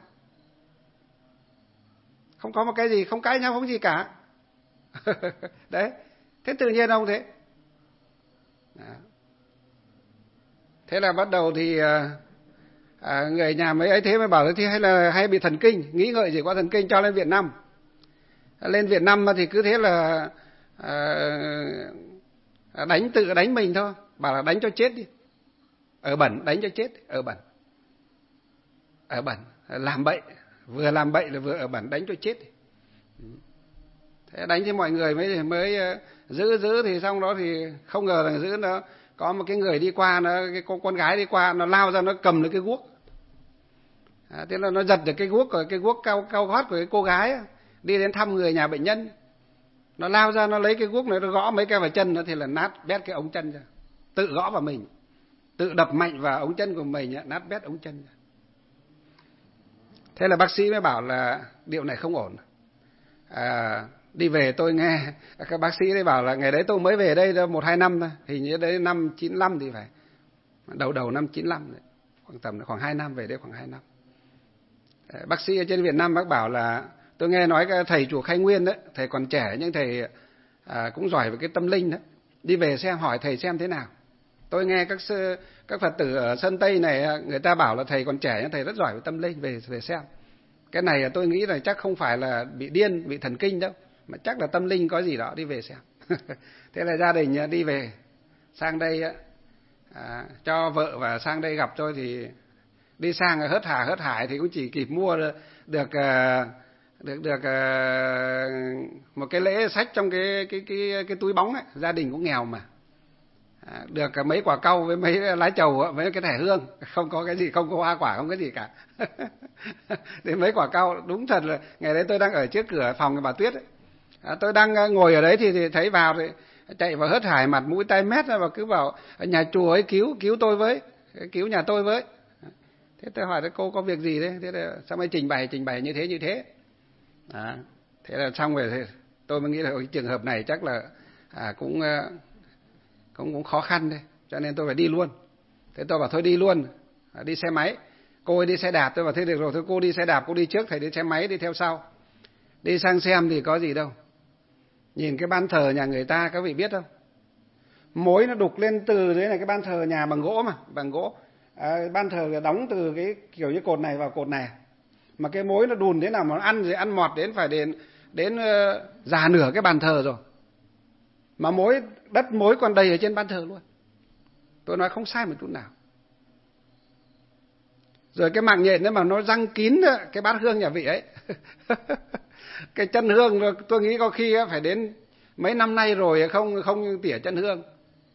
Không có một cái gì, không cãi nhau, không gì cả. Đấy, thế tự nhiên ông thế. Đó. Thế là bắt đầu thì người nhà mấy ấy thế mới bảo thế hay bị thần kinh, nghĩ ngợi gì qua thần kinh, cho lên Việt Nam. Lên Việt Nam thì cứ thế là tự đánh mình thôi, bảo là đánh cho chết đi, ở bẩn, đánh cho chết, ở bẩn, làm bậy, vừa làm bậy là vừa ở bẩn, đánh cho chết. Thế đánh cho mọi người mới giữ thì xong đó thì không ngờ là giữ nó có một cái người đi qua, cái con gái đi qua, nó lao ra nó cầm lấy cái guốc. Thế là nó giật được cái guốc cao gót của cái cô gái đi đến thăm người nhà bệnh nhân. Nó lao ra nó lấy cái guốc này, nó gõ mấy cái vào chân nó thì là nát bét cái ống chân ra. Tự gõ vào mình, tự đập mạnh vào ống chân của mình, nát bét ống chân ra. Thế là bác sĩ mới bảo là điều này không ổn. Đi về tôi nghe các bác sĩ đấy bảo là ngày đấy tôi mới về đây 1-2 năm thôi, hình như đấy năm 95 thì phải, đầu năm 95 đấy, khoảng 2 năm, về đây khoảng 2 năm. Bác sĩ ở trên Việt Nam bác bảo là tôi nghe nói cái thầy chùa Khai Nguyên đấy, thầy còn trẻ nhưng thầy cũng giỏi về cái tâm linh đấy. Đi về xem hỏi thầy xem thế nào. Tôi nghe các Phật tử ở Sơn Tây này người ta bảo là thầy còn trẻ nhưng thầy rất giỏi về tâm linh, về xem. Cái này tôi nghĩ là chắc không phải là bị điên, bị thần kinh đâu, mà chắc là tâm linh có gì đó, đi về xem. Thế là gia đình đi về sang đây cho vợ và sang đây gặp tôi, thì đi sang hớt hải thì cũng chỉ kịp mua được một cái lễ sách trong cái túi bóng ấy. Gia đình cũng nghèo mà, được mấy quả cau với mấy lá trầu với cái thẻ hương, không có cái gì, không có hoa quả, không có gì cả. Đến mấy quả cau, đúng thật là ngày đấy tôi đang ở trước cửa phòng của bà Tuyết ấy. Tôi đang ngồi ở đấy thì thấy vào thì chạy vào hớt hải, mặt mũi tai mét và cứ bảo nhà chùa ấy cứu tôi với, cứu nhà tôi với. Thế tôi hỏi cô có việc gì đấy, thế là sao mới trình bày như thế. Thế là xong rồi, thì tôi mới nghĩ là cái trường hợp này chắc là cũng khó khăn đấy, cho nên tôi phải đi luôn. Thế tôi bảo thôi đi luôn, đi xe máy. Cô ấy đi xe đạp, tôi bảo thế được rồi, thôi cô đi xe đạp, cô đi trước, thầy đi xe máy đi theo sau. Đi sang xem thì có gì đâu. Nhìn cái ban thờ nhà người ta các vị biết không? Mối nó đục lên từ dưới này, cái ban thờ nhà bằng gỗ mà, bằng gỗ. Ban thờ đóng từ cái kiểu như cột này vào cột này. Mà cái mối nó đùn thế nào mà nó ăn rồi ăn mọt đến phải đến già nửa cái bàn thờ rồi. Mà đất mối còn đầy ở trên ban thờ luôn. Tôi nói không sai một chút nào. Rồi cái mạng nhện đấy mà nó răng kín cái bát hương nhà vị ấy. Cái chân hương tôi nghĩ có khi phải đến mấy năm nay rồi không tỉa chân hương.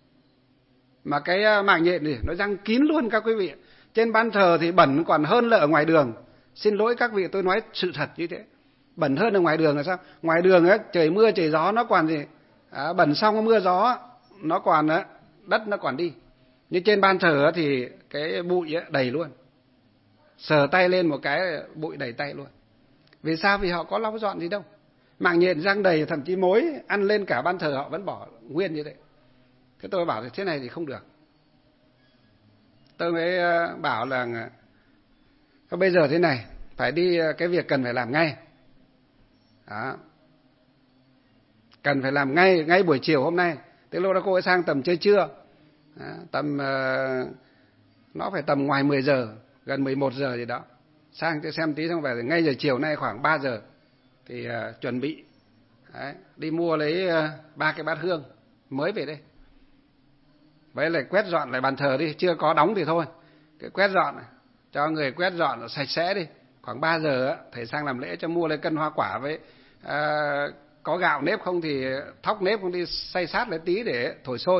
Mà cái mạng nhện thì nó răng kín luôn các quý vị. Trên ban thờ thì bẩn còn hơn là ở ngoài đường. Xin lỗi các vị, tôi nói sự thật như thế. Bẩn hơn ở ngoài đường là sao? Ngoài đường ấy, trời mưa trời gió nó còn gì? Bẩn xong mưa gió nó còn đất nó còn đi. Nhưng trên ban thờ thì cái bụi đầy luôn. Sờ tay lên một cái bụi đầy tay luôn. Vì sao? Vì họ có lau dọn gì đâu. Mạng nhện răng đầy, thậm chí mối ăn lên cả ban thờ họ vẫn bỏ nguyên như thế. Thế tôi bảo thế này thì không được. Tôi mới bảo là bây giờ thế này, phải đi, cái việc cần phải làm ngay. Đó. Cần phải làm ngay buổi chiều hôm nay. Thế lúc đó cô ấy sang tầm trưa. Tầm nó phải tầm ngoài 10 giờ, gần 11 giờ gì đó. Sang cho xem tí xong về, ngay giờ chiều nay khoảng 3 giờ thì chuẩn bị. Đấy, đi mua lấy 3 cái bát hương mới về đây. Vậy lại quét dọn lại bàn thờ đi, chưa có đóng thì thôi. Cái quét dọn này, cho người quét dọn sạch sẽ đi. Khoảng 3 giờ thầy sang làm lễ cho mua lấy cân hoa quả với có gạo nếp không thì thóc nếp không đi xay sát lấy tí để thổi sôi.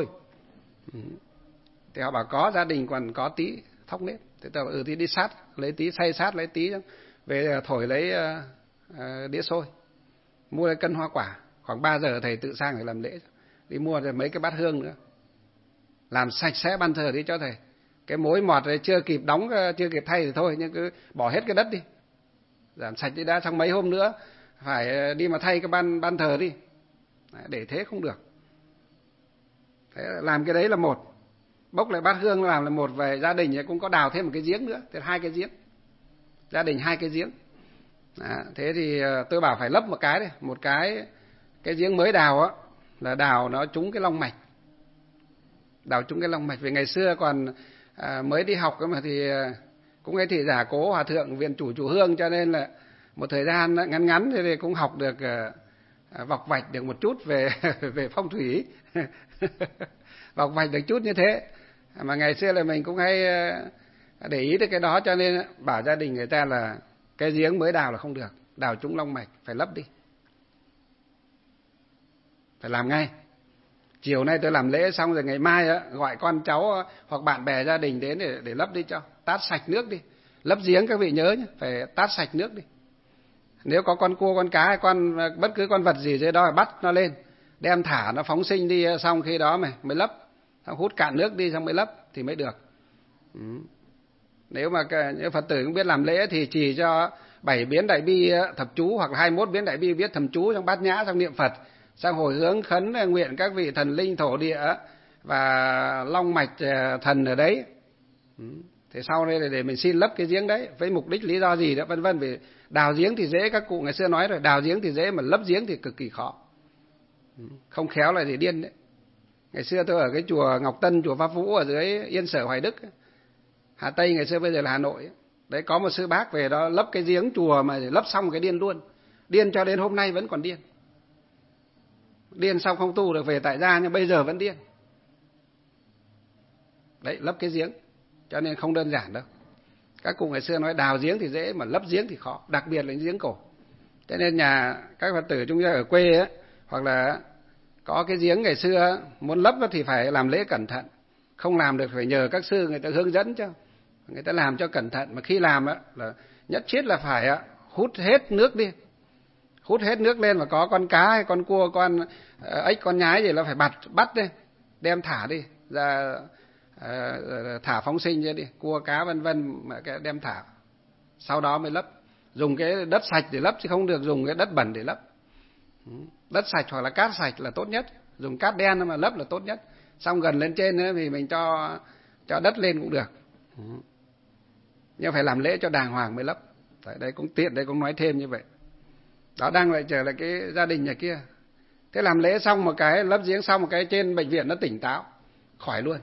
Thì họ bảo có, gia đình còn có tí thóc nếp. Thế tôi bảo thì đi sát lấy tí, xay sát lấy tí về thổi lấy đĩa sôi. Mua lấy cân hoa quả. Khoảng 3 giờ thầy tự sang để làm lễ. Đi mua rồi mấy cái bát hương nữa. Làm sạch sẽ ban thờ đi cho thầy. Cái mối mọt này chưa kịp đóng, chưa kịp thay thì thôi, nhưng cứ bỏ hết cái đất đi. Làm sạch đi đã, xong mấy hôm nữa phải đi mà thay cái ban thờ đi. Để thế không được. Thế làm cái đấy là một. Bốc lại bát hương làm là một. Về gia đình cũng có đào thêm một cái giếng nữa, thế 2 cái giếng. Gia đình 2 cái giếng. Thế thì tôi bảo phải lấp một cái đây. Một cái giếng mới đào là đào nó trúng cái long mạch. Đào trúng cái long mạch. Vì ngày xưa còn mới đi học mà thì cũng ấy thị giả cố hòa thượng viện chủ chùa Hương, cho nên là một thời gian ngắn thì cũng học được vọc vạch được một chút về phong thủy. Vọc vạch được chút như thế. Mà ngày xưa là mình cũng hay để ý tới cái đó, cho nên bảo gia đình người ta là cái giếng mới đào là không được, đào trúng long mạch phải lấp đi, phải làm ngay. Chiều nay tôi làm lễ xong rồi ngày mai gọi con cháu hoặc bạn bè gia đình đến để lấp đi cho, tát sạch nước đi. Lấp giếng các vị nhớ nhé, phải tát sạch nước đi. Nếu có con cua, con cá hay bất cứ con vật gì dưới đó bắt nó lên, đem thả nó phóng sinh đi, xong khi đó mới lấp, xong hút cạn nước đi xong mới lấp thì mới được. Nếu mà nếu Phật tử cũng biết làm lễ thì chỉ cho 7 biến đại bi thập chú hoặc là 21 biến đại bi viết thầm chú trong bát nhã, trong niệm Phật, sang hồi hướng khấn nguyện các vị thần linh thổ địa và long mạch thần ở đấy Thế sau đây để mình xin lấp cái giếng đấy với mục đích lý do gì đó vân vân. Vì đào giếng thì dễ, các cụ ngày xưa nói rồi, đào giếng thì dễ mà lấp giếng thì cực kỳ khó. Không khéo lại thì điên đấy. Ngày xưa tôi ở cái chùa Ngọc Tân, chùa Pháp Vũ ở dưới Yên Sở Hoài Đức, Hà Tây ngày xưa bây giờ là Hà Nội. Đấy có một sư bác về đó lấp cái giếng chùa mà lấp xong cái điên luôn. Điên cho đến hôm nay vẫn còn điên. Điên xong không tu được về tại gia nhưng bây giờ vẫn điên. Đấy, lấp cái giếng. Cho nên không đơn giản đâu. Các cụ ngày xưa nói đào giếng thì dễ mà lấp giếng thì khó, đặc biệt là những giếng cổ. Cho nên nhà các Phật tử chúng ta ở quê ấy, hoặc là có cái giếng ngày xưa muốn lấp thì phải làm lễ cẩn thận. Không làm được phải nhờ các sư người ta hướng dẫn cho. Người ta làm cho cẩn thận, mà khi làm á là nhất thiết là phải hút hết nước đi. Hút hết nước lên, và có con cá hay con cua, con ếch, con nhái gì là phải bắt đi, đem thả đi ra, thả phóng sinh ra đi, cua cá vân vân mà cái đem thả. Sau đó mới lấp. Dùng cái đất sạch để lấp chứ không được dùng cái đất bẩn để lấp. Đất sạch hoặc là cát sạch là tốt nhất. Dùng cát đen mà lấp là tốt nhất. Xong gần lên trên nữa thì mình cho đất lên cũng được. Nhưng phải làm lễ cho đàng hoàng mới lấp. Đây cũng tiện, đây cũng nói thêm như vậy. Đó, đang lại trở lại cái gia đình nhà kia. Thế làm lễ xong một cái, lấp giếng xong một cái, trên bệnh viện nó tỉnh táo, khỏi luôn.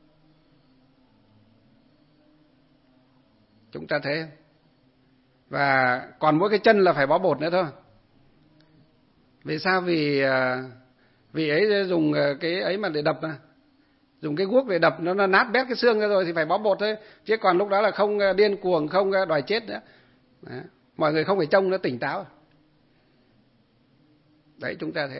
Chúng ta thấy không? Và còn mỗi cái chân là phải bó bột nữa thôi. Vì sao? Vì ấy dùng cái ấy mà để đập mà. Dùng cái guốc để đập nó nát bét cái xương ra rồi thì phải bó bột thôi. Chứ còn lúc đó là không điên cuồng, không đòi chết nữa. Đó. Mọi người không phải trông nó tỉnh táo. Đấy, chúng ta thấy.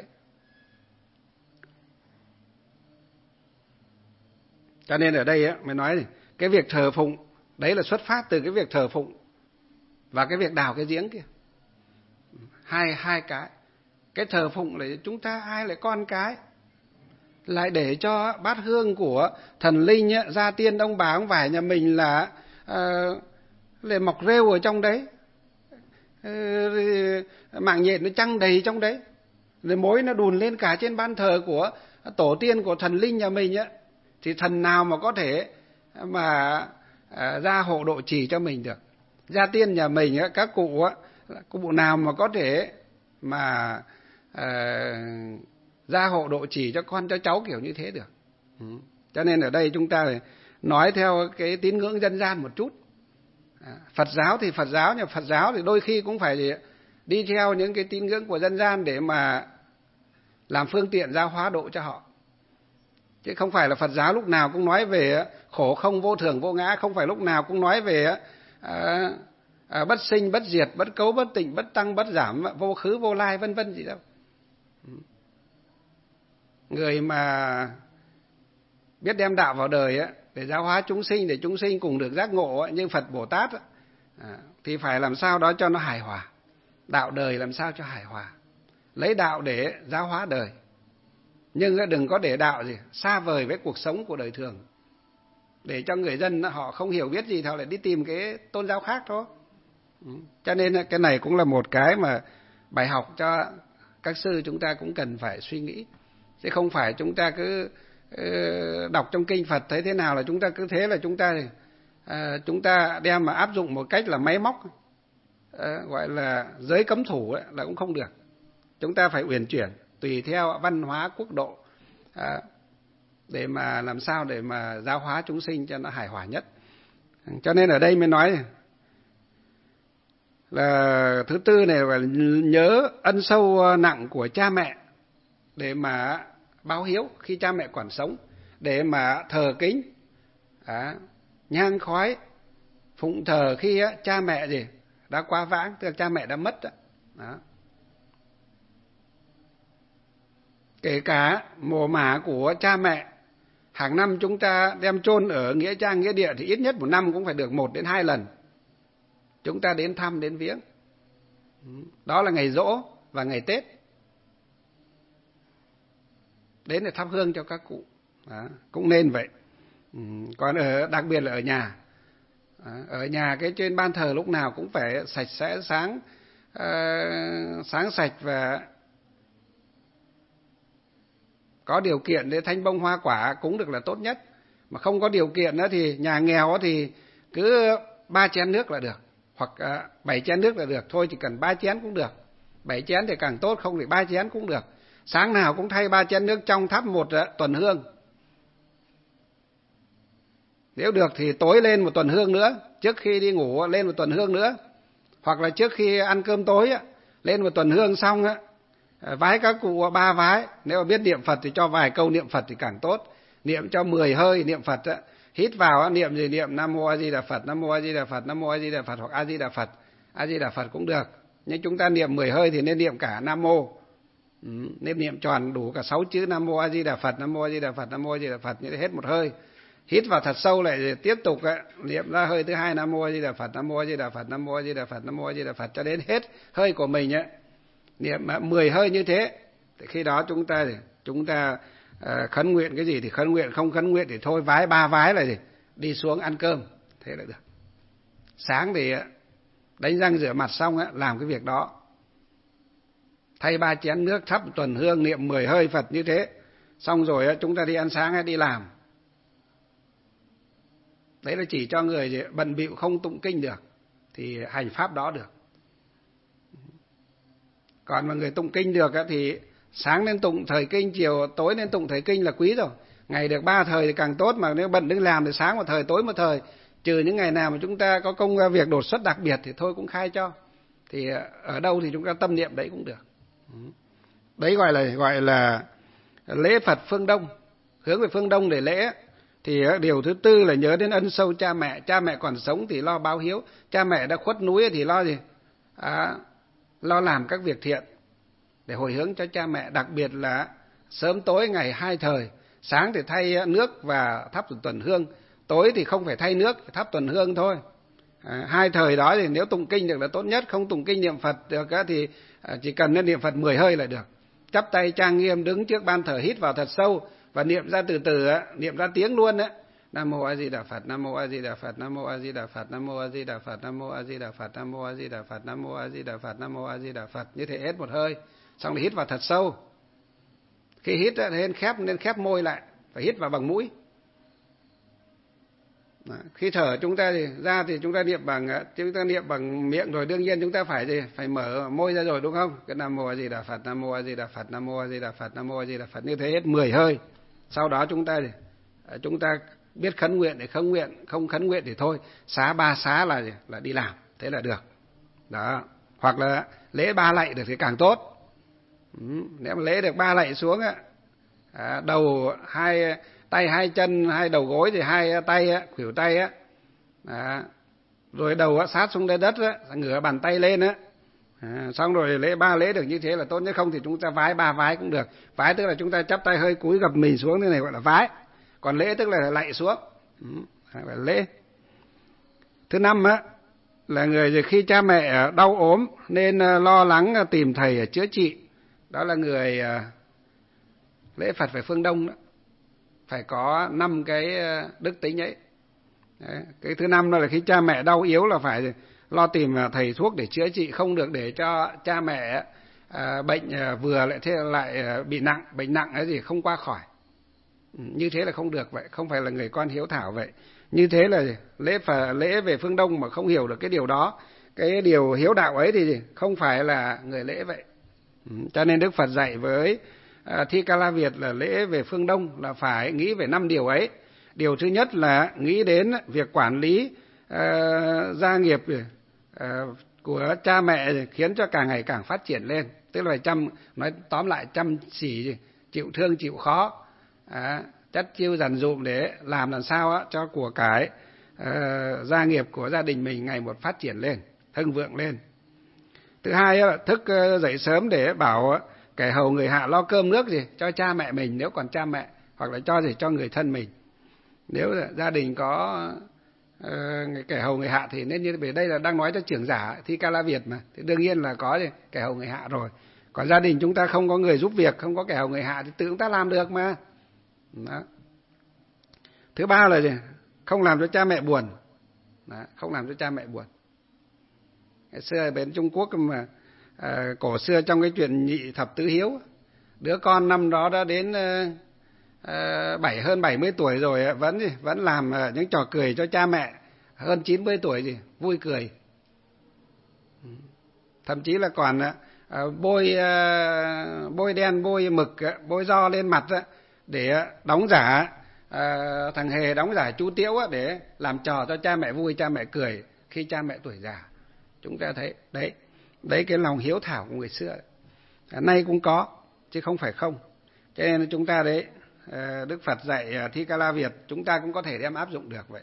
Cho nên ở đây mới nói này, cái việc thờ phụng đấy là xuất phát từ cái việc thờ phụng và cái việc đào cái giếng kia. Hai cái thờ phụng là chúng ta ai lại con cái lại để cho bát hương của thần linh gia tiên ông bà ông vải nhà mình là mọc rêu ở trong đấy, mạng nhện nó trăng đầy trong đấy, rồi mối nó đùn lên cả trên ban thờ của tổ tiên của thần linh nhà mình á, thì thần nào mà có thể mà ra hộ độ trì cho mình được. Gia tiên nhà mình á, các cụ á, cụ nào mà có thể mà gia hộ độ trì cho con cho cháu kiểu như thế được. Cho nên ở đây chúng ta phải nói theo cái tín ngưỡng dân gian một chút. Phật giáo thì Phật giáo, nhưng Phật giáo thì đôi khi cũng phải đi theo những cái tín ngưỡng của dân gian để mà làm phương tiện giáo hóa độ cho họ. Chứ không phải là Phật giáo lúc nào cũng nói về khổ không vô thường vô ngã, không phải lúc nào cũng nói về bất sinh bất diệt, bất cấu bất tịnh, bất tăng bất giảm, vô khứ vô lai vân vân gì đâu. Người mà biết đem đạo vào đời để giáo hóa chúng sinh, để chúng sinh cùng được giác ngộ, nhưng Phật Bồ Tát thì phải làm sao đó cho nó hài hòa. Đạo đời làm sao cho hài hòa. Lấy đạo để giáo hóa đời, nhưng đừng có để đạo gì xa vời với cuộc sống của đời thường, để cho người dân họ không hiểu biết gì, họ lại đi tìm cái tôn giáo khác thôi. Cho nên cái này cũng là một cái mà bài học cho các sư chúng ta cũng cần phải suy nghĩ. Chứ không phải chúng ta cứ đọc trong kinh Phật thấy thế nào là chúng ta cứ thế là chúng ta đem mà áp dụng một cách là máy móc, gọi là giới cấm thủ là cũng không được. Chúng ta phải uyển chuyển tùy theo văn hóa quốc độ, để mà làm sao để mà giáo hóa chúng sinh cho nó hài hòa nhất. Cho nên ở đây mới nói là thứ tư này là nhớ ân sâu nặng của cha mẹ để mà báo hiếu khi cha mẹ còn sống, để mà thờ kính nhang khói phụng thờ khi cha mẹ gì đã quá vãng, tức là cha mẹ đã mất đó. Kể cả mồ mả của cha mẹ, hàng năm chúng ta đem chôn ở nghĩa trang nghĩa địa thì ít nhất một năm cũng phải được 1 đến 2 lần chúng ta đến thăm đến viếng. Đó là ngày giỗ và ngày Tết, đến để thắp hương cho các cụ. Đó, cũng nên vậy. Còn đặc biệt là ở nhà. Ở nhà cái trên ban thờ lúc nào cũng phải sạch sẽ, sáng sạch, và có điều kiện để thanh bông hoa quả cúng được là tốt nhất. Mà không có điều kiện nữa thì nhà nghèo thì cứ 3 chén nước là được, hoặc 7 chén nước là được, thôi chỉ cần 3 chén cũng được. 7 chén thì càng tốt, không thì 3 chén cũng được. Sáng nào cũng thay 3 chén nước trong thắp một tuần hương. Nếu được thì tối lên một tuần hương nữa, trước khi đi ngủ lên một tuần hương nữa, hoặc là trước khi ăn cơm tối lên một tuần hương xong vái các cụ 3 vái. Nếu mà biết niệm Phật thì cho vài câu niệm Phật thì càng tốt. Niệm cho 10 hơi niệm Phật hít vào niệm gì, niệm Nam Mô A Di Đà Phật, Nam Mô A Di Đà Phật, Nam Mô A Di Đà Phật, hoặc A Di Đà Phật. A Di Đà Phật cũng được, nhưng chúng ta niệm 10 hơi thì nên niệm cả Nam Mô. Nên niệm tròn đủ cả 6 chữ Nam Mô A Di Đà Phật, Nam Mô A Di Đà Phật, Nam Mô A Di Đà Phật, như thế hết một hơi. Hít vào thật sâu lại tiếp tục niệm ra hơi thứ hai Nam Mô A Di Đà Phật, Nam Mô A Di Đà Phật, Nam Mô A Di Đà Phật, Nam Mô A Di Đà Phật, cho đến hết hơi của mình niệm 10 hơi như thế. Thì khi đó chúng ta khấn nguyện cái gì thì khấn nguyện, không khấn nguyện thì thôi vái 3 vái là gì, đi xuống ăn cơm, thế là được. Sáng thì đánh răng rửa mặt xong làm cái việc đó, thay 3 chén nước, thắp tuần hương, niệm 10 hơi Phật như thế, xong rồi chúng ta đi ăn sáng đi làm. Đấy là chỉ cho người bận bịu không tụng kinh được thì hành pháp đó được. Còn mà người tụng kinh được thì sáng nên tụng thời kinh, chiều tối nên tụng thời kinh là quý rồi. Ngày được 3 thời thì càng tốt, mà nếu bận đứng làm thì sáng một thời tối một thời. Trừ những ngày nào mà chúng ta có công việc đột xuất đặc biệt thì thôi cũng khai cho. Thì ở đâu thì chúng ta tâm niệm đấy cũng được. Đấy gọi là lễ Phật phương Đông, hướng về phương Đông để lễ. Thì điều thứ tư là nhớ đến ân sâu cha mẹ. Cha mẹ còn sống thì lo báo hiếu, cha mẹ đã khuất núi thì lo gì? Lo làm các việc thiện để hồi hướng cho cha mẹ, đặc biệt là sớm tối ngày 2 thời. Sáng thì thay nước và thắp tuần hương, tối thì không phải thay nước, thắp tuần hương thôi. 2 thời đó thì nếu tụng kinh được là tốt nhất, không tụng kinh niệm Phật được thì chỉ cần nên niệm Phật 10 hơi là được. Chắp tay trang nghiêm đứng trước ban thờ, hít vào thật sâu và niệm ra từ từ, niệm ra tiếng luôn Nam Mô A Di Đà Phật, Nam Mô A Di Đà Phật, Nam Mô A Di Đà Phật, Nam Mô A Di Đà Phật, Nam Mô A Di Đà Phật, Nam Mô A Di Đà Phật, Nam Mô A Di Đà Phật, Nam Mô A Di Đà Phật, như thế hết một hơi. Xong thì hít vào thật sâu. Khi hít nên khép môi lại, phải hít vào bằng mũi. Khi thở chúng ta thì ra thì chúng ta niệm bằng miệng, rồi đương nhiên chúng ta phải mở môi ra rồi, đúng không? Cái Nam Mô A Di Đà Phật, Nam Mô A Di Đà Phật, Nam Mô A Di Đà Phật, Nam Mô A Di Đà Phật, như thế hết 10 hơi. Sau đó chúng ta biết khấn nguyện để khấn nguyện, không khấn nguyện thì thôi, xá 3 xá là đi làm, thế là được. Đó, hoặc là lễ 3 lạy được thì càng tốt. Nếu mà lễ được 3 lạy xuống đầu 2 tay 2 chân 2 đầu gối thì 2 tay khuỷu tay rồi đầu sát xuống đất ngửa bàn tay lên xong rồi lễ 3 lễ được như thế là tốt nhất. Không thì chúng ta vái 3 vái cũng được. Vái tức là chúng ta chắp tay hơi cúi gập mình xuống, thế này gọi là vái. Còn lễ tức là lạy xuống, gọi là lễ. Thứ 5 là người khi cha mẹ đau ốm nên lo lắng tìm thầy chữa trị. Đó là người lễ Phật về phương Đông đó. Phải có 5 cái đức tính ấy. Đấy. Cái thứ 5 đó là khi cha mẹ đau yếu là phải lo tìm thầy thuốc để chữa trị, không được để cho cha mẹ bệnh vừa lại bị nặng, bệnh nặng ấy gì không qua khỏi. Như thế là không được vậy, không phải là người con hiếu thảo vậy. Như thế là lễ về phương Đông mà không hiểu được cái điều đó, cái điều hiếu đạo ấy thì không phải là người lễ vậy. Cho nên Đức Phật dạy với Thi Ca La Việt là lễ về phương Đông là phải nghĩ về 5 điều ấy. Điều thứ nhất là nghĩ đến việc quản lý gia nghiệp của cha mẹ khiến cho càng ngày càng phát triển lên. Tức là nói tóm lại chăm chỉ, chịu thương, chịu khó, chắt chiu dằn dụm để làm sao cho của cải gia nghiệp của gia đình mình ngày một phát triển lên, hưng vượng lên. Thứ hai là thức dậy sớm để bảo kẻ hầu người hạ lo cơm nước cho cha mẹ mình nếu còn cha mẹ, hoặc là cho người thân mình. Nếu gia đình có kẻ hầu người hạ thì nên như về đây là đang nói cho trưởng giả Thi Ca La Việt mà, thì đương nhiên là có kẻ hầu người hạ rồi. Còn gia đình chúng ta không có người giúp việc, không có kẻ hầu người hạ thì tự chúng ta làm được mà. Đó. Thứ ba là không làm cho cha mẹ buồn. Đó. Không làm cho cha mẹ buồn. Ngày xưa ở bên Trung Quốc mà cổ xưa trong cái chuyện nhị thập tứ hiếu, đứa con năm đó đã đến hơn 70 tuổi rồi vẫn làm những trò cười cho cha mẹ, hơn 90 tuổi gì vui cười, thậm chí là còn bôi đen, bôi mực, bôi ro lên mặt để đóng giả thằng Hề, đóng giả chú Tiễu để làm trò cho cha mẹ vui, cha mẹ cười khi cha mẹ tuổi già. Chúng ta thấy đấy cái lòng hiếu thảo của người xưa nay cũng có chứ không phải không. Cho nên chúng ta đấy, Đức Phật dạy Thi Ca La Việt chúng ta cũng có thể đem áp dụng được vậy.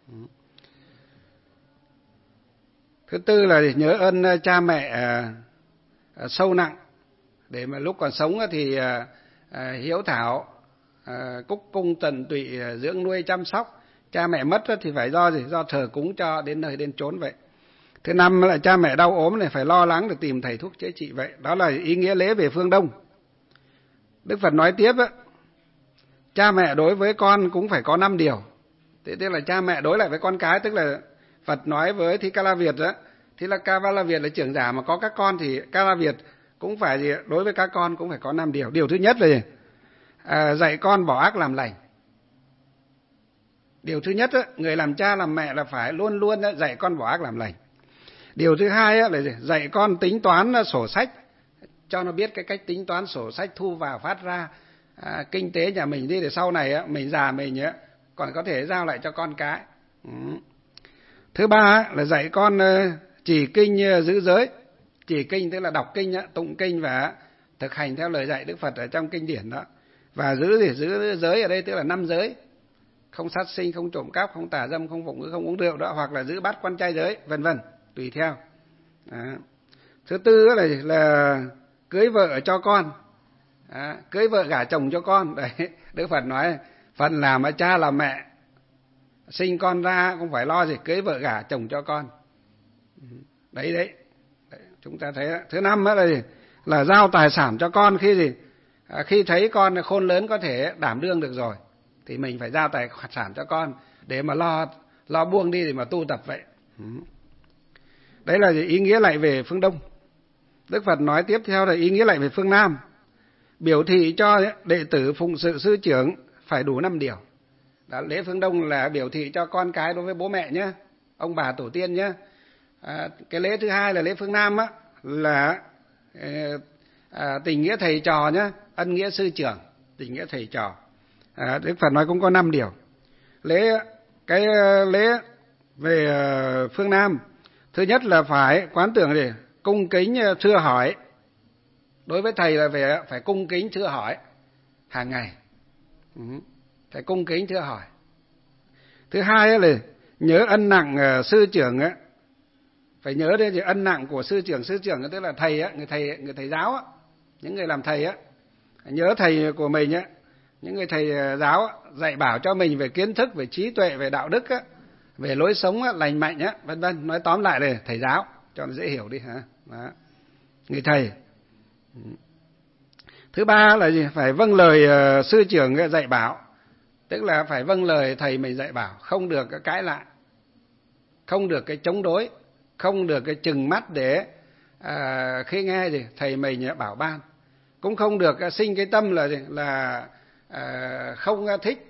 Thứ tư là nhớ ơn cha mẹ sâu nặng, để mà lúc còn sống thì hiếu thảo, cúc cung tận tụy dưỡng nuôi chăm sóc. Cha mẹ mất thì phải do gì? Do thờ cúng cho đến nơi đến chốn vậy. Thứ năm là cha mẹ đau ốm này phải lo lắng để tìm thầy thuốc chữa trị vậy. Đó là ý nghĩa lễ về phương Đông. Đức Phật nói tiếp cha mẹ đối với con cũng phải có 5 điều. Thế tức là cha mẹ đối lại với con cái, tức là Phật nói với Thi Ca La Việt thì là Ca La Việt là trưởng giả mà có các con thì Ca La Việt cũng phải gì? Đối với các con cũng phải có 5 điều. Điều thứ nhất là gì? Dạy con bỏ ác làm lành. Điều thứ nhất người làm cha làm mẹ là phải luôn luôn dạy con bỏ ác làm lành. Điều thứ hai là dạy con tính toán sổ sách, cho nó biết cái cách tính toán sổ sách thu vào phát ra, kinh tế nhà mình đi, để sau này mình già mình còn có thể giao lại cho con cái. Thứ ba là dạy con trì kinh giữ giới. Trì kinh tức là đọc kinh, tụng kinh và thực hành theo lời dạy Đức Phật ở trong kinh điển đó. Và giữ giới ở đây tức là 5 giới: không sát sinh, không trộm cắp, không tà dâm, không vọng ngữ, không uống rượu đó, hoặc là giữ bát quan trai giới, vân vân, tùy theo. Thứ tư là cưới vợ cho con, cưới vợ gả chồng cho con. Đấy, Đức Phật nói phần làm cha làm mẹ sinh con ra cũng phải lo gì cưới vợ gả chồng cho con. Đấy, chúng ta thấy. Thứ năm là giao tài sản cho con. Khi gì? Khi thấy con khôn lớn có thể đảm đương được rồi thì mình phải giao tài sản cho con để mà lo buông đi để mà tu tập vậy. Đấy là ý nghĩa lại về phương Đông. Đức Phật nói tiếp theo là ý nghĩa lại về phương Nam. Biểu thị cho đệ tử phụng sự sư trưởng phải đủ 5 điều. Đó, lễ phương Đông là biểu thị cho con cái đối với bố mẹ nhé, ông bà tổ tiên nhé. Cái lễ thứ hai là lễ phương Nam là tình nghĩa thầy trò nhé, ân nghĩa sư trưởng, tình nghĩa thầy trò. Đức Phật nói cũng có 5 điều. Lễ về phương Nam, thứ nhất là phải quán tưởng để cung kính thưa hỏi. Đối với thầy là phải cung kính thưa hỏi hàng ngày, phải cung kính thưa hỏi. Thứ hai là nhớ ân nặng sư trưởng, phải nhớ đến ân nặng của sư trưởng. Sư trưởng tức là thầy, người thầy giáo, những người làm thầy nhớ thầy của mình, những người thầy giáo dạy bảo cho mình về kiến thức, về trí tuệ, về đạo đức, về lối sống lành mạnh, vân vân. Nói tóm lại là thầy giáo cho nó dễ hiểu đi hả? Đó. Người thầy. Thứ ba là gì? Phải vâng lời sư trưởng dạy bảo, tức là phải vâng lời thầy mình dạy bảo, không được cãi lại, không được cái chống đối, không được cái chừng mắt để khi nghe gì thầy mình bảo ban, cũng không được sinh cái tâm là không thích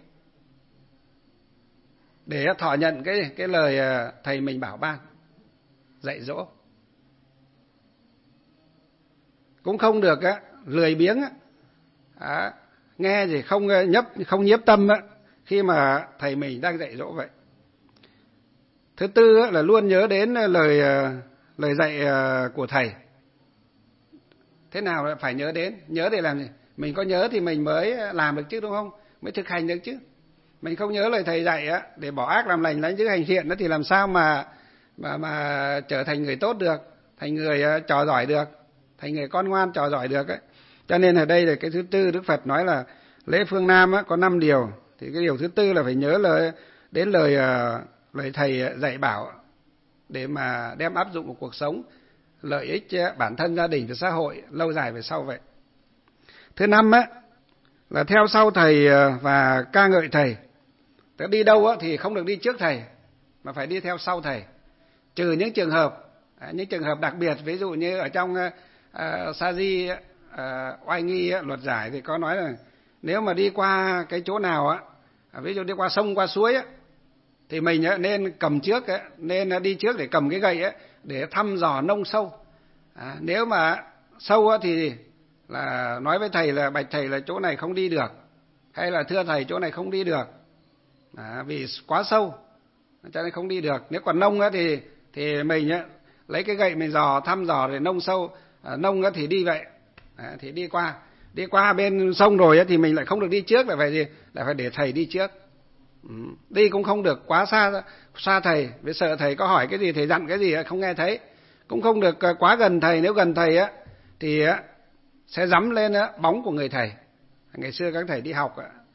để thọ nhận cái lời thầy mình bảo ban dạy dỗ, cũng không được lười biếng nghe gì không nhiếp tâm khi mà thầy mình đang dạy dỗ vậy. Thứ tư là luôn nhớ đến lời dạy của thầy. Thế nào là phải nhớ đến? Nhớ để làm gì? Mình có nhớ thì mình mới làm được chứ, đúng không? Mới thực hành được chứ. Mình không nhớ lời thầy dạy để bỏ ác làm lành, lánh giữ hành thiện thì làm sao mà trở thành người tốt được, thành người trò giỏi được, thành người con ngoan trò giỏi được ấy. Cho nên ở đây là cái thứ tư Đức Phật nói là lễ phương Nam có 5 điều, thì cái điều thứ tư là phải nhớ đến lời thầy dạy bảo để mà đem áp dụng vào cuộc sống, lợi ích bản thân, gia đình và xã hội lâu dài về sau vậy. Thứ năm là theo sau thầy và ca ngợi thầy. Tức đi đâu thì không được đi trước thầy mà phải đi theo sau thầy, trừ những trường hợp đặc biệt. Ví dụ như ở trong Sa Di Oai Nghi luật giải thì có nói là nếu mà đi qua cái chỗ nào ví dụ đi qua sông qua suối thì mình nên cầm trước, nên đi trước để cầm cái gậy để thăm dò nông sâu. Nếu mà sâu thì là nói với thầy là bạch thầy là chỗ này không đi được, hay là thưa thầy chỗ này không đi được, vì quá sâu cho nên không đi được. Nếu còn nông thì mình lấy cái gậy mình thăm dò để nông sâu, nông thì đi vậy, thì đi qua bên sông rồi thì mình lại không được đi trước, lại phải để thầy đi trước. Đi cũng không được quá xa thầy, vì sợ thầy có hỏi cái gì, thầy dặn cái gì không nghe thấy. Cũng không được quá gần thầy, nếu gần thầy thì sẽ dẫm lên bóng của người thầy. Ngày xưa các thầy đi học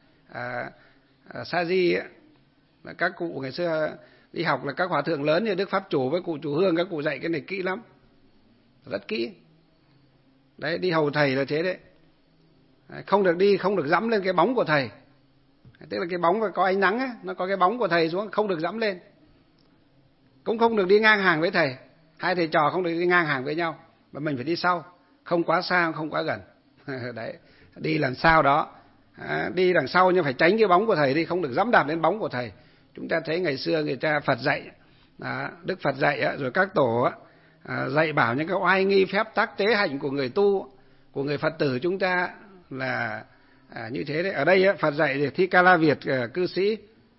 sa di là các cụ ngày xưa đi học là các hòa thượng lớn như Đức Pháp Chủ với cụ Chủ Hương, các cụ dạy cái này kỹ lắm, rất kỹ. Đấy, đi hầu thầy là thế đấy. Không được dẫm lên cái bóng của thầy. Tức là cái bóng có ánh nắng nó có cái bóng của thầy xuống, không được dẫm lên. Cũng không được đi ngang hàng với thầy. Hai thầy trò không được đi ngang hàng với nhau, mà mình phải đi sau, không quá xa, không quá gần. Đấy, đi làm sao đó, đi đằng sau nhưng phải tránh cái bóng của thầy đi, không được dẫm đạp lên bóng của thầy. Chúng ta thấy ngày xưa người ta Phật dạy, Đức Phật dạy rồi các tổ dạy bảo những cái oai nghi phép tắc tế hạnh của người tu, của người Phật tử chúng ta là như thế đấy. Ở đây Phật dạy thì Thích Ca La Việt cư sĩ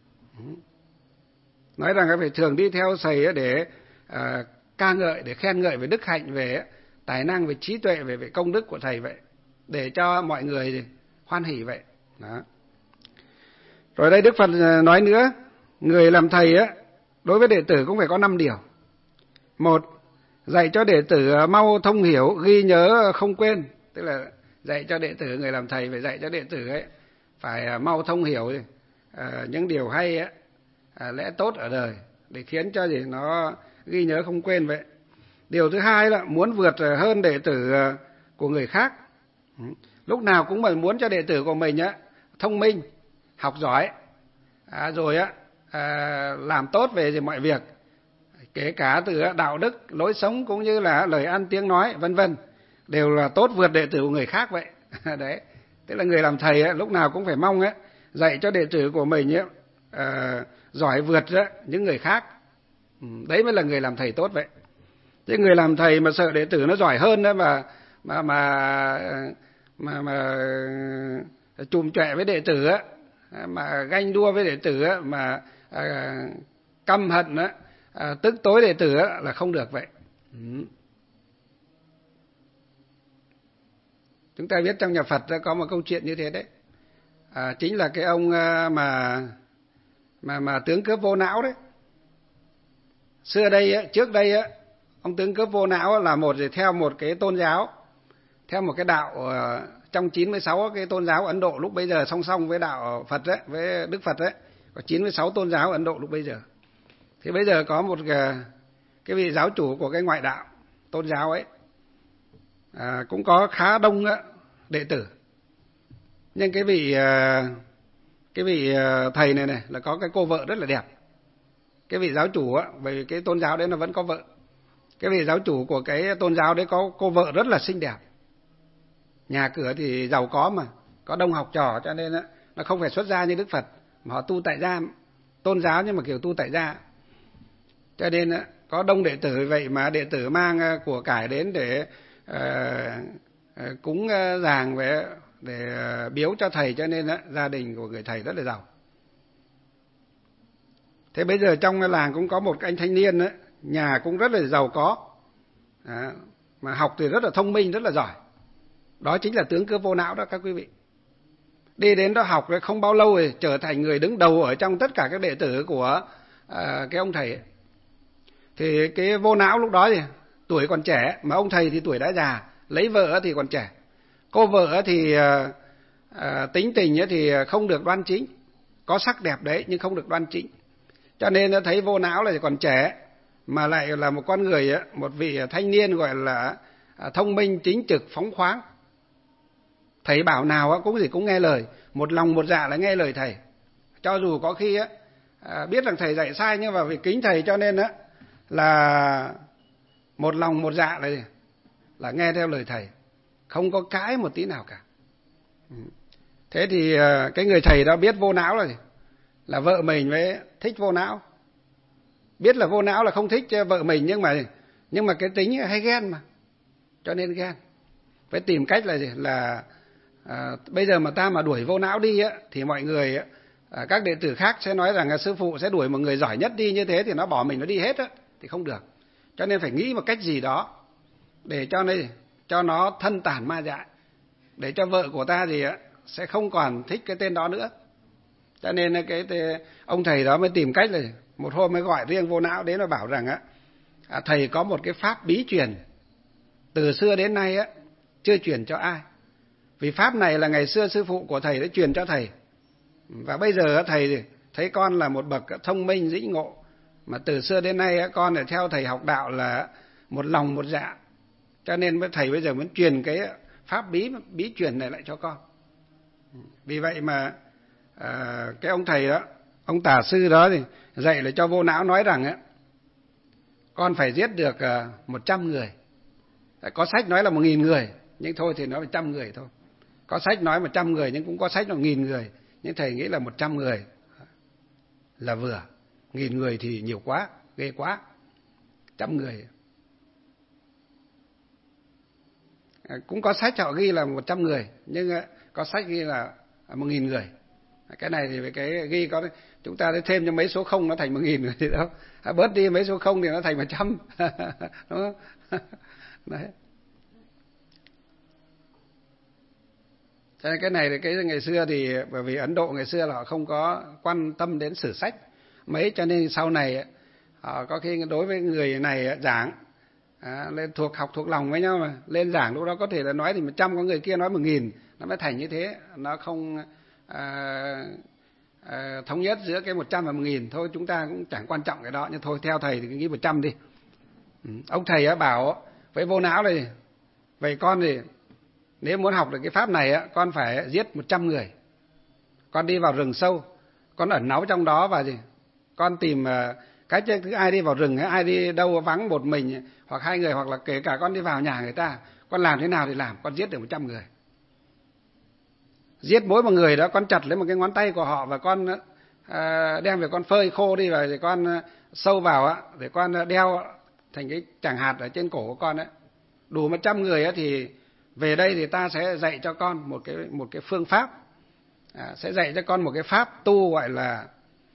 nói rằng phải thường đi theo thầy để ca ngợi, để khen ngợi về đức hạnh, về tài năng, về trí tuệ, về công đức của thầy vậy, để cho mọi người hoan hỉ vậy. Đó. Rồi đây Đức Phật nói nữa, người làm thầy đối với đệ tử cũng phải có 5 điều. 1. Dạy cho đệ tử mau thông hiểu, ghi nhớ không quên. Tức là dạy cho đệ tử, người làm thầy phải dạy cho đệ tử phải mau thông hiểu những điều hay lẽ tốt ở đời, để khiến cho nó ghi nhớ không quên vậy. Điều thứ hai là muốn vượt hơn đệ tử của người khác. Lúc nào cũng muốn cho đệ tử của mình thông minh, học giỏi, rồi làm tốt về mọi việc, kể cả từ đạo đức, lối sống cũng như là lời ăn tiếng nói, vân vân, đều là tốt vượt đệ tử của người khác vậy. Đấy, tức là người làm thầy lúc nào cũng phải mong dạy cho đệ tử của mình giỏi vượt những người khác. Đấy mới là người làm thầy tốt vậy. Chứ người làm thầy mà sợ đệ tử nó giỏi hơn đó, mà chùm chọe với đệ tử mà ganh đua với đệ tử mà căm hận tức tối đệ tử là không được vậy. Chúng ta biết trong nhà Phật có một câu chuyện như thế đấy. Chính là cái ông mà tướng cướp vô não đấy. Xưa đây, trước đây ông tướng cướp vô não là theo một cái tôn giáo, theo một cái đạo trong 96 cái tôn giáo Ấn Độ lúc bấy giờ, song song với đạo Phật đấy, với Đức Phật đấy, có 96 tôn giáo Ấn Độ lúc bấy giờ. Thì bây giờ có một cái vị giáo chủ của cái ngoại đạo tôn giáo ấy, cũng có khá đông đệ tử. Nhưng cái vị thầy này là có cái cô vợ rất là đẹp. Cái vị giáo chủ bởi cái tôn giáo đấy nó vẫn có vợ. Cái vị giáo chủ của cái tôn giáo đấy có cô vợ rất là xinh đẹp. Nhà cửa thì giàu có mà, có đông học trò, cho nên nó không phải xuất gia như Đức Phật, mà họ tu tại gia, tôn giáo nhưng mà kiểu tu tại gia. Cho nên có đông đệ tử, vậy mà đệ tử mang của cải đến để cúng dường về để biếu cho thầy, cho nên gia đình của người thầy rất là giàu. Thế bây giờ trong làng cũng có một anh thanh niên nhà cũng rất là giàu có, mà học thì rất là thông minh, rất là giỏi. Đó chính là tướng cướp vô não đó các quý vị. Đi đến đó học không bao lâu rồi trở thành người đứng đầu ở trong tất cả các đệ tử của cái ông thầy ấy. Thì cái vô não lúc đó thì tuổi còn trẻ, mà ông thầy thì tuổi đã già, lấy vợ thì còn trẻ. Cô vợ thì tính tình thì không được đoan chính, có sắc đẹp đấy nhưng không được đoan chính. Cho nên nó thấy vô não là còn trẻ, mà lại là một con người, một vị thanh niên gọi là thông minh, chính trực, phóng khoáng. Thầy bảo nào cũng nghe lời, một lòng một dạ là nghe lời thầy. Cho dù có khi biết rằng thầy dạy sai, nhưng mà vì kính thầy cho nên là một lòng một dạ là nghe theo lời thầy, không có cãi một tí nào cả. Thế thì cái người thầy đó biết vô não rồi là vợ mình mới thích vô não. Biết là vô não là không thích vợ mình, nhưng mà cái tính hay ghen mà, cho nên ghen. Phải tìm cách là gì? Là bây giờ mà ta mà đuổi vô não đi á, thì mọi người các đệ tử khác sẽ nói rằng là sư phụ sẽ đuổi một người giỏi nhất đi, như thế thì nó bỏ mình nó đi hết á, thì không được. Cho nên phải nghĩ một cách gì đó để cho nó thân tản ma dại, để cho vợ của ta gì á sẽ không còn thích cái tên đó nữa. Cho nên ông thầy đó mới tìm cách là một hôm mới gọi riêng vô não đến và bảo rằng á, thầy có một cái pháp bí truyền từ xưa đến nay á chưa truyền cho ai. Vì pháp này là ngày xưa sư phụ của thầy đã truyền cho thầy, và bây giờ thầy thấy con là một bậc thông minh dĩ ngộ, mà từ xưa đến nay con để theo thầy học đạo là một lòng một dạ, cho nên thầy bây giờ muốn truyền cái pháp bí truyền này lại cho con. Vì vậy mà cái ông thầy đó, ông tả sư đó thì dạy là cho vô não nói rằng á, con phải giết được 100 người. Có sách nói là 1.000 người, nhưng thôi thì nói 100 người thôi. Có sách nói 100 người nhưng cũng có sách là 1.000 người, nhưng thầy nghĩ là 100 người là vừa. 1.000 người thì nhiều quá, ghê quá. 100 người. Cũng có sách họ ghi là 100 người, nhưng có sách ghi là 1.000 người. Cái này thì cái ghi có chúng ta thêm cho mấy số không nó thành 1.000 người thì đâu. Bớt đi mấy số không thì nó thành 100. Đúng không? Đấy. Cho nên cái này là cái ngày xưa thì bởi vì Ấn Độ ngày xưa là họ không có quan tâm đến sử sách mấy, cho nên sau này họ có khi đối với người này giảng lên học thuộc lòng với nhau, mà lên giảng lúc đó có thể là nói thì 100, có người kia nói 1.000, nó mới thành như thế. Nó không thống nhất giữa cái 100 và 1.000. Thôi chúng ta cũng chẳng quan trọng cái đó, nhưng thôi theo thầy thì cứ nghĩ 100 đi. Ông thầy bảo với vô não này, vậy con thì nếu muốn học được cái pháp này á, con phải giết 100 người. Con đi vào rừng sâu, con ẩn náu trong đó và con tìm cái thứ ai đi vào rừng hay ai đi đâu vắng một mình hoặc 2 người, hoặc là kể cả con đi vào nhà người ta, con làm thế nào thì làm, con giết được 100 người. Giết mỗi một người đó, con chặt lấy một cái ngón tay của họ và con đem về con phơi khô đi, rồi con sâu vào á, để con đeo thành cái tràng hạt ở trên cổ của con ấy. Đủ 100 người á thì về đây thì ta sẽ dạy cho con một cái phương pháp, sẽ dạy cho con một cái pháp tu gọi là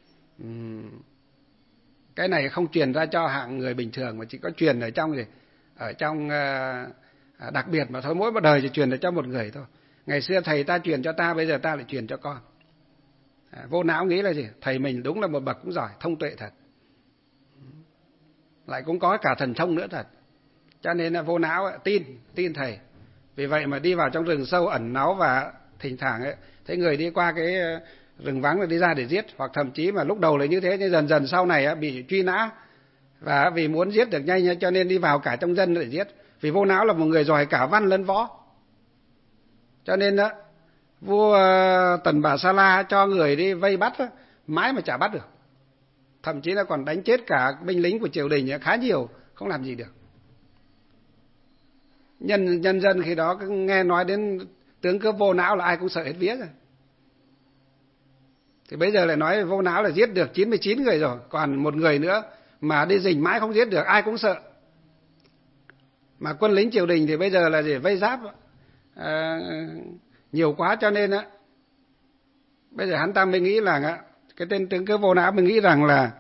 cái này không truyền ra cho hạng người bình thường, mà chỉ có truyền ở trong đặc biệt mà thôi. Mỗi một đời chỉ truyền được cho một người thôi. Ngày xưa thầy ta truyền cho ta, bây giờ ta lại truyền cho con. Vô não nghĩ là gì? Thầy mình đúng là một bậc cũng giỏi, thông tuệ thật, lại cũng có cả thần thông nữa thật. Cho nên là vô não tin thầy. Vì vậy mà đi vào trong rừng sâu ẩn náu, và thỉnh thoảng thấy người đi qua cái rừng vắng rồi đi ra để giết, hoặc thậm chí mà lúc đầu là như thế, nhưng dần dần sau này bị truy nã, và vì muốn giết được nhanh cho nên đi vào cả trong dân để giết. Vì vô não là một người giỏi cả văn lẫn võ, cho nên vua Tần Bà Sa La cho người đi vây bắt mãi mà chả bắt được, thậm chí là còn đánh chết cả binh lính của triều đình khá nhiều, không làm gì được. Nhân dân khi đó cứ nghe nói đến tướng cướp vô não là ai cũng sợ hết vía rồi. Thì bây giờ lại nói vô não là giết được 99 người rồi, còn một người nữa mà đi rình mãi không giết được, ai cũng sợ. Mà quân lính triều đình thì bây giờ là để vây giáp nhiều quá, cho nên bây giờ hắn ta mới nghĩ là cái tên tướng cướp vô não mới nghĩ rằng là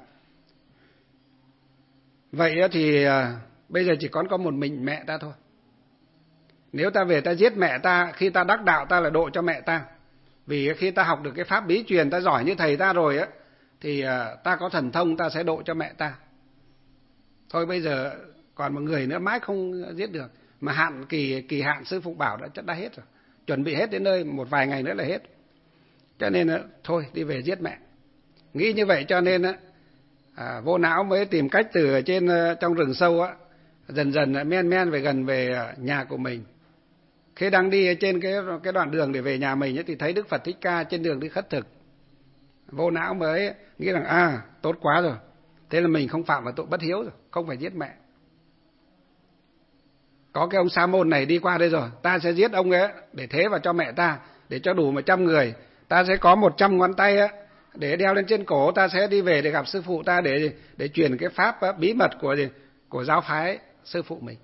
vậy thì bây giờ chỉ còn có một mình mẹ ta thôi. Nếu ta về ta giết mẹ ta, khi ta đắc đạo ta là độ cho mẹ ta. Vì khi ta học được cái pháp bí truyền, ta giỏi như thầy ta rồi thì ta có thần thông, ta sẽ độ cho mẹ ta. Thôi bây giờ còn một người nữa mãi không giết được, mà kỳ hạn sư phụ bảo đã hết rồi, chuẩn bị hết đến nơi, một vài ngày nữa là hết. Cho nên thôi đi về giết mẹ. Nghĩ như vậy cho nên vô não mới tìm cách từ trên trong rừng sâu dần dần men về gần về nhà của mình. Khi đang đi trên cái đoạn đường để về nhà mình thì thấy Đức Phật Thích Ca trên đường đi khất thực. Vô não mới nghĩ rằng tốt quá rồi, thế là mình không phạm vào tội bất hiếu rồi, không phải giết mẹ. Có cái ông Sa môn này đi qua đây rồi, ta sẽ giết ông ấy để thế vào cho mẹ ta, để cho đủ 100 người. Ta sẽ có 100 ngón tay để đeo lên trên cổ, ta sẽ đi về để gặp sư phụ ta để truyền cái pháp bí mật của giáo phái sư phụ mình.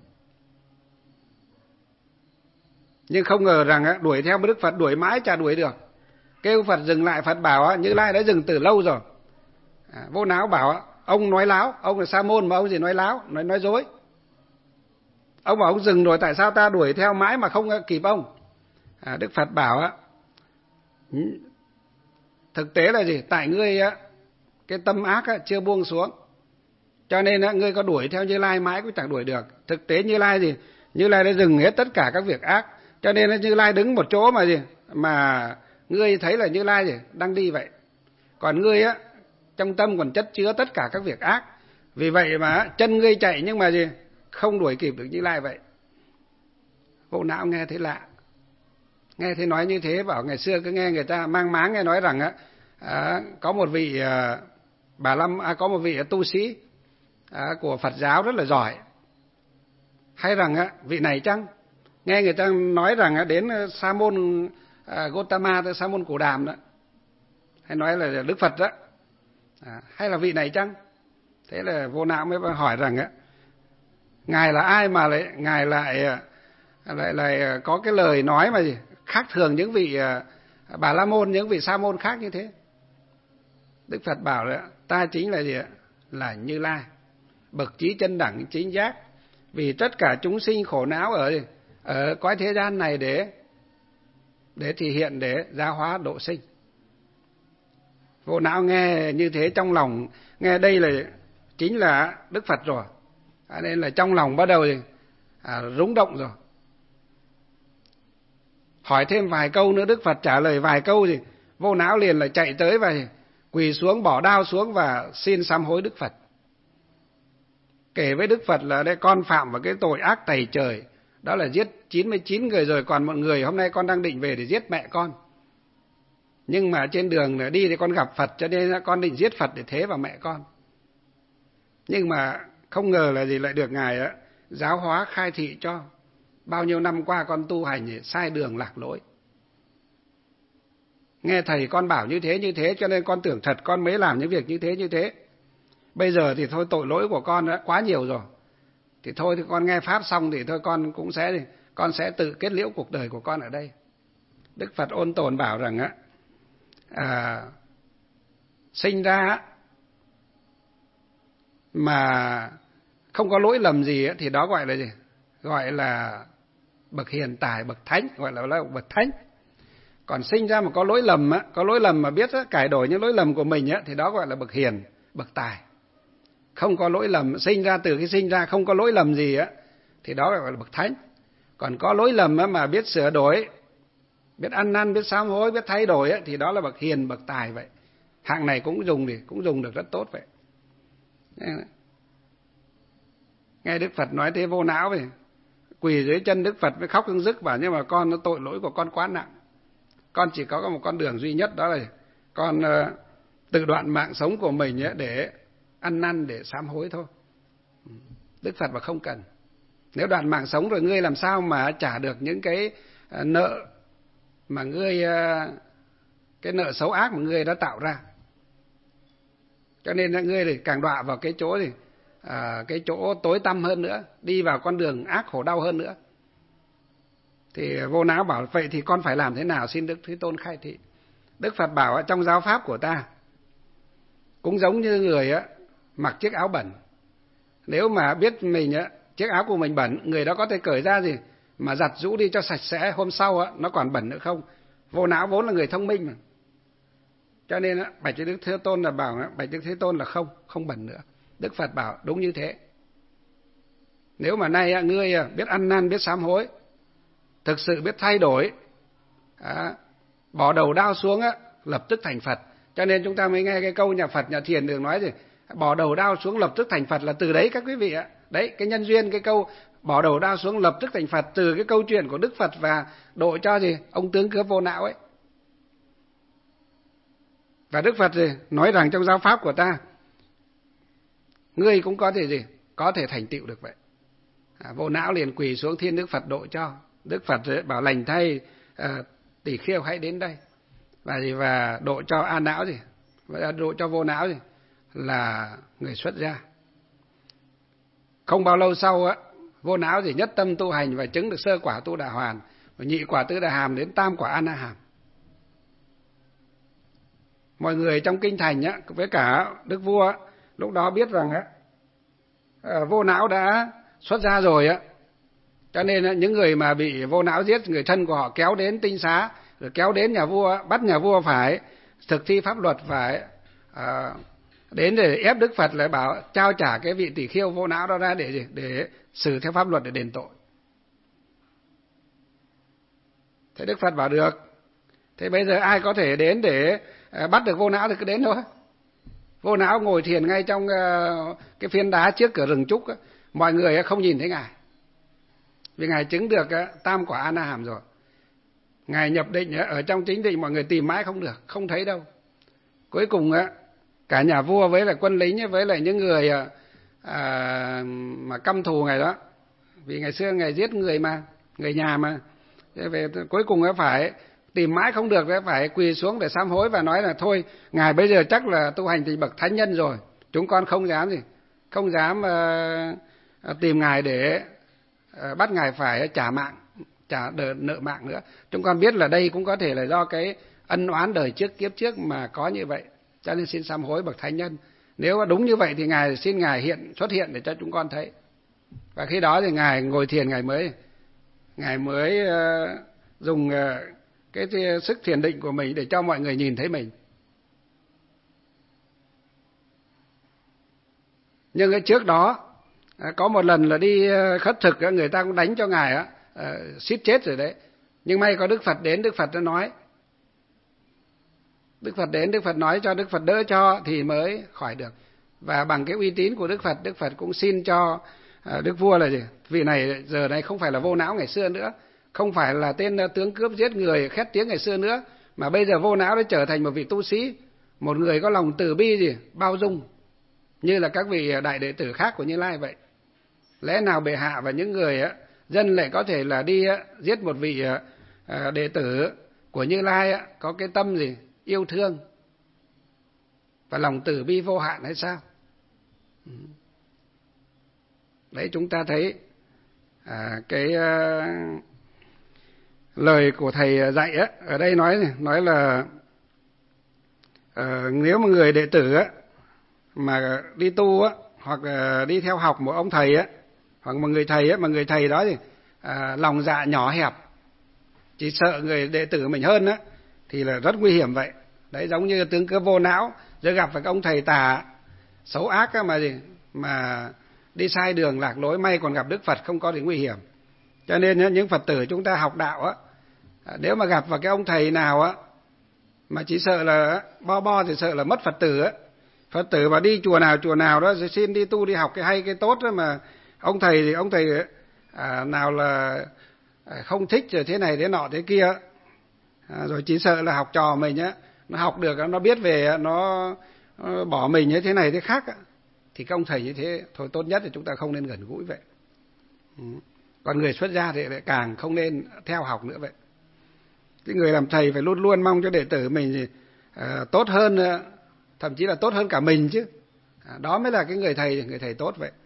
Nhưng không ngờ rằng đuổi theo Đức Phật đuổi mãi chả đuổi được. Kêu Phật dừng lại, Phật bảo Như Lai đã dừng từ lâu rồi. Vô Não bảo ông nói láo, ông là Sa môn mà ông gì nói láo, nói dối. Ông bảo ông dừng rồi, tại sao ta đuổi theo mãi mà không kịp ông? Đức Phật bảo thực tế là gì? Tại ngươi cái tâm ác chưa buông xuống, cho nên ngươi có đuổi theo Như Lai mãi cũng chẳng đuổi được. Thực tế Như Lai gì? Như Lai đã dừng hết tất cả các việc ác, cho nên Như Lai đứng một chỗ mà gì? Mà ngươi thấy là Như Lai gì? Đang đi vậy. Còn ngươi trong tâm còn chất chứa tất cả các việc ác. Vì vậy mà chân ngươi chạy nhưng mà gì? Không đuổi kịp được Như Lai vậy. Vô Não nghe thấy lạ. Nghe thấy nói như thế, bảo ngày xưa cứ nghe người ta mang máng nghe nói rằng có một vị có một vị tu sĩ của Phật giáo rất là giỏi. Hay rằng vị này chăng? Nghe người ta nói rằng đến Sa môn Gotama, tới Sa môn Cổ Đàm đó, hay nói là Đức Phật đó, hay là vị này chăng? Thế là Vô Não mới hỏi rằng ngài là ai mà ngài lại có cái lời nói mà gì khác thường những vị Bà La Môn, những vị Sa môn khác như thế. Đức Phật bảo là ta chính là gì ạ? Là Như Lai, bậc trí chân đẳng chính giác, vì tất cả chúng sinh khổ não ở cõi thế gian này để thể hiện, để giáo hóa độ sinh. Vô Não nghe như thế trong lòng, nghe đây là chính là Đức Phật rồi, nên là trong lòng bắt đầu rung động rồi. Hỏi thêm vài câu nữa, Đức Phật trả lời vài câu thì Vô Não liền là chạy tới và quỳ xuống, bỏ đao xuống và xin sám hối Đức Phật. Kể với Đức Phật là đây con phạm vào cái tội ác tày trời, đó là giết 99 người rồi, còn một người hôm nay con đang định về để giết mẹ con. Nhưng mà trên đường đi thì con gặp Phật, cho nên con định giết Phật để thế vào mẹ con. Nhưng mà không ngờ là gì lại được Ngài giáo hóa khai thị cho. Bao nhiêu năm qua con tu hành sai đường lạc lối. Nghe thầy con bảo như thế cho nên con tưởng thật, con mới làm những việc như thế. Bây giờ thì thôi, tội lỗi của con đã quá nhiều rồi. Thì thôi thì con nghe pháp xong thì thôi con sẽ tự kết liễu cuộc đời của con ở đây. Đức Phật ôn tồn bảo rằng sinh ra mà không có lỗi lầm gì thì đó gọi là gì? Gọi là bậc hiền tài, bậc thánh, gọi là bậc thánh. Còn sinh ra mà có lỗi lầm mà biết cải đổi những lỗi lầm của mình thì đó gọi là bậc hiền, bậc tài. Không có lỗi lầm, sinh ra từ khi sinh ra không có lỗi lầm gì thì đó gọi là bậc thánh. Còn có lỗi lầm mà biết sửa đổi, biết ăn năn, biết sám hối, biết thay đổi thì đó là bậc hiền, bậc tài vậy. Hạng này cũng dùng được rất tốt vậy. Nghe Đức Phật nói thế Vô Não vậy, quỳ dưới chân Đức Phật mới khóc rưng rức, bảo nhưng mà con tội lỗi của con quá nặng. Con chỉ có một con đường duy nhất, đó là con tự đoạn mạng sống của mình để ăn năn, để sám hối thôi. Đức Phật bảo không cần. Nếu đoạn mạng sống rồi ngươi làm sao mà trả được những cái nợ mà cái nợ xấu ác mà ngươi đã tạo ra. Cho nên là ngươi thì càng đọa vào cái chỗ cái chỗ tối tăm hơn nữa, đi vào con đường ác khổ đau hơn nữa. Thì Vô Não bảo vậy thì con phải làm thế nào, xin Đức Thế Tôn khai thị. Đức Phật bảo trong giáo pháp của ta cũng giống như người mặc chiếc áo bẩn. Nếu mà biết mình chiếc áo của mình bẩn, người đó có thể cởi ra gì mà giặt rũ đi cho sạch sẽ, hôm sau nó còn bẩn nữa không? Vô Não vốn là người thông minh mà. Cho nên bạch Đức Thế Tôn là bảo bạch Đức Thế Tôn là không bẩn nữa. Đức Phật bảo đúng như thế. Nếu mà nay ngươi biết ăn năn, biết sám hối, thực sự biết thay đổi, bỏ đầu đao xuống lập tức thành Phật. Cho nên chúng ta mới nghe cái câu nhà Phật nhà Thiền thường nói gì, bỏ đầu đao xuống lập tức thành Phật là từ đấy các quý vị ạ. Đấy, cái nhân duyên cái câu bỏ đầu đao xuống lập tức thành Phật từ cái câu chuyện của Đức Phật và độ cho gì ông tướng cướp Vô Não ấy. Và Đức Phật nói rằng trong giáo pháp của ta, ngươi cũng có thể có thể thành tựu được vậy. Vô Não liền quỳ xuống thiên Đức Phật độ cho. Đức Phật bảo lành thay, tỷ khiêu hãy đến đây và độ cho A Não và độ cho vô não gì là người xuất gia. Không bao lâu sau á, vô não gì nhất tâm tu hành và chứng được sơ quả tu đà hoàn, và nhị quả tứ đà hàm đến tam quả a na hàm. Mọi người trong kinh thành á, với cả đức vua á, lúc đó biết rằng á, vô não đã xuất gia rồi á, cho nên á, những người mà bị vô não giết, người thân của họ kéo đến tinh xá, rồi kéo đến nhà vua, bắt nhà vua phải thực thi pháp luật, phải đến để ép Đức Phật lại bảo trao trả cái vị tỷ khưu vô não đó ra để xử theo pháp luật để đền tội. Thế Đức Phật bảo được. Thế bây giờ ai có thể đến để bắt được vô não thì cứ đến thôi. Vô não ngồi thiền ngay trong cái phiến đá trước cửa rừng trúc, mọi người không nhìn thấy ngài, vì ngài chứng được tam quả a na hàm rồi. Ngài nhập định ở trong chính định, mọi người tìm mãi không được, không thấy đâu. Cuối cùng cả nhà vua với lại quân lính với lại những người mà căm thù ngài đó, vì ngày xưa ngài giết người mà, người nhà mà, về cuối cùng phải tìm mãi không được, phải quỳ xuống để sám hối và nói là thôi, ngài bây giờ chắc là tu hành thành bậc thánh nhân rồi, chúng con không dám không dám tìm ngài để bắt ngài phải trả mạng, trả nợ mạng nữa. Chúng con biết là đây cũng có thể là do cái ân oán đời trước kiếp trước mà có như vậy, cho nên xin sám hối bậc thánh nhân. Nếu đúng như vậy thì ngài xin ngài xuất hiện để cho chúng con thấy. Và khi đó thì ngài ngồi thiền, ngài mới dùng cái sức thiền định của mình để cho mọi người nhìn thấy mình. Nhưng cái trước đó có một lần là đi khất thực, người ta cũng đánh cho ngài suýt chết rồi đấy. Nhưng may có Đức Phật đến, Đức Phật đã nói. Đức Phật đến, Đức Phật nói cho, Đức Phật đỡ cho thì mới khỏi được. Và bằng cái uy tín của Đức Phật cũng xin cho Đức vua là gì? Vị này giờ này không phải là vô não ngày xưa nữa, không phải là tên tướng cướp giết người khét tiếng ngày xưa nữa, mà bây giờ vô não đã trở thành một vị tu sĩ, một người có lòng từ bi bao dung, như là các vị đại đệ tử khác của Như Lai vậy. Lẽ nào bệ hạ và những người dân lại có thể là đi giết một vị đệ tử của Như Lai có cái tâm yêu thương và lòng từ bi vô hạn hay sao? Đấy, chúng ta thấy cái lời của thầy dạy ở đây nói là nếu mà người đệ tử mà đi tu hoặc đi theo học một ông thầy hoặc một người thầy mà người thầy đó lòng dạ nhỏ hẹp, chỉ sợ người đệ tử mình hơn thì là rất nguy hiểm vậy. Đấy, giống như tướng cướp vô não rồi gặp phải cái ông thầy tà xấu ác mà đi sai đường lạc lối, may còn gặp Đức Phật không có gì nguy hiểm. Cho nên những Phật tử chúng ta học đạo nếu mà gặp vào cái ông thầy nào mà chỉ sợ là bo thì sợ là mất Phật tử Phật tử mà đi chùa nào đó rồi xin đi tu đi học cái hay cái tốt đó, mà ông thầy nào là không thích rồi thế này thế nọ thế kia, rồi chỉ sợ là học trò mình nó học được, nó biết về nó bỏ mình như thế này thế khác thì các ông thầy như thế thôi, tốt nhất thì chúng ta không nên gần gũi vậy. Còn người xuất gia thì lại càng không nên theo học nữa vậy. Cái người làm thầy phải luôn luôn mong cho đệ tử mình tốt hơn, thậm chí là tốt hơn cả mình chứ. Đó mới là cái người thầy tốt vậy.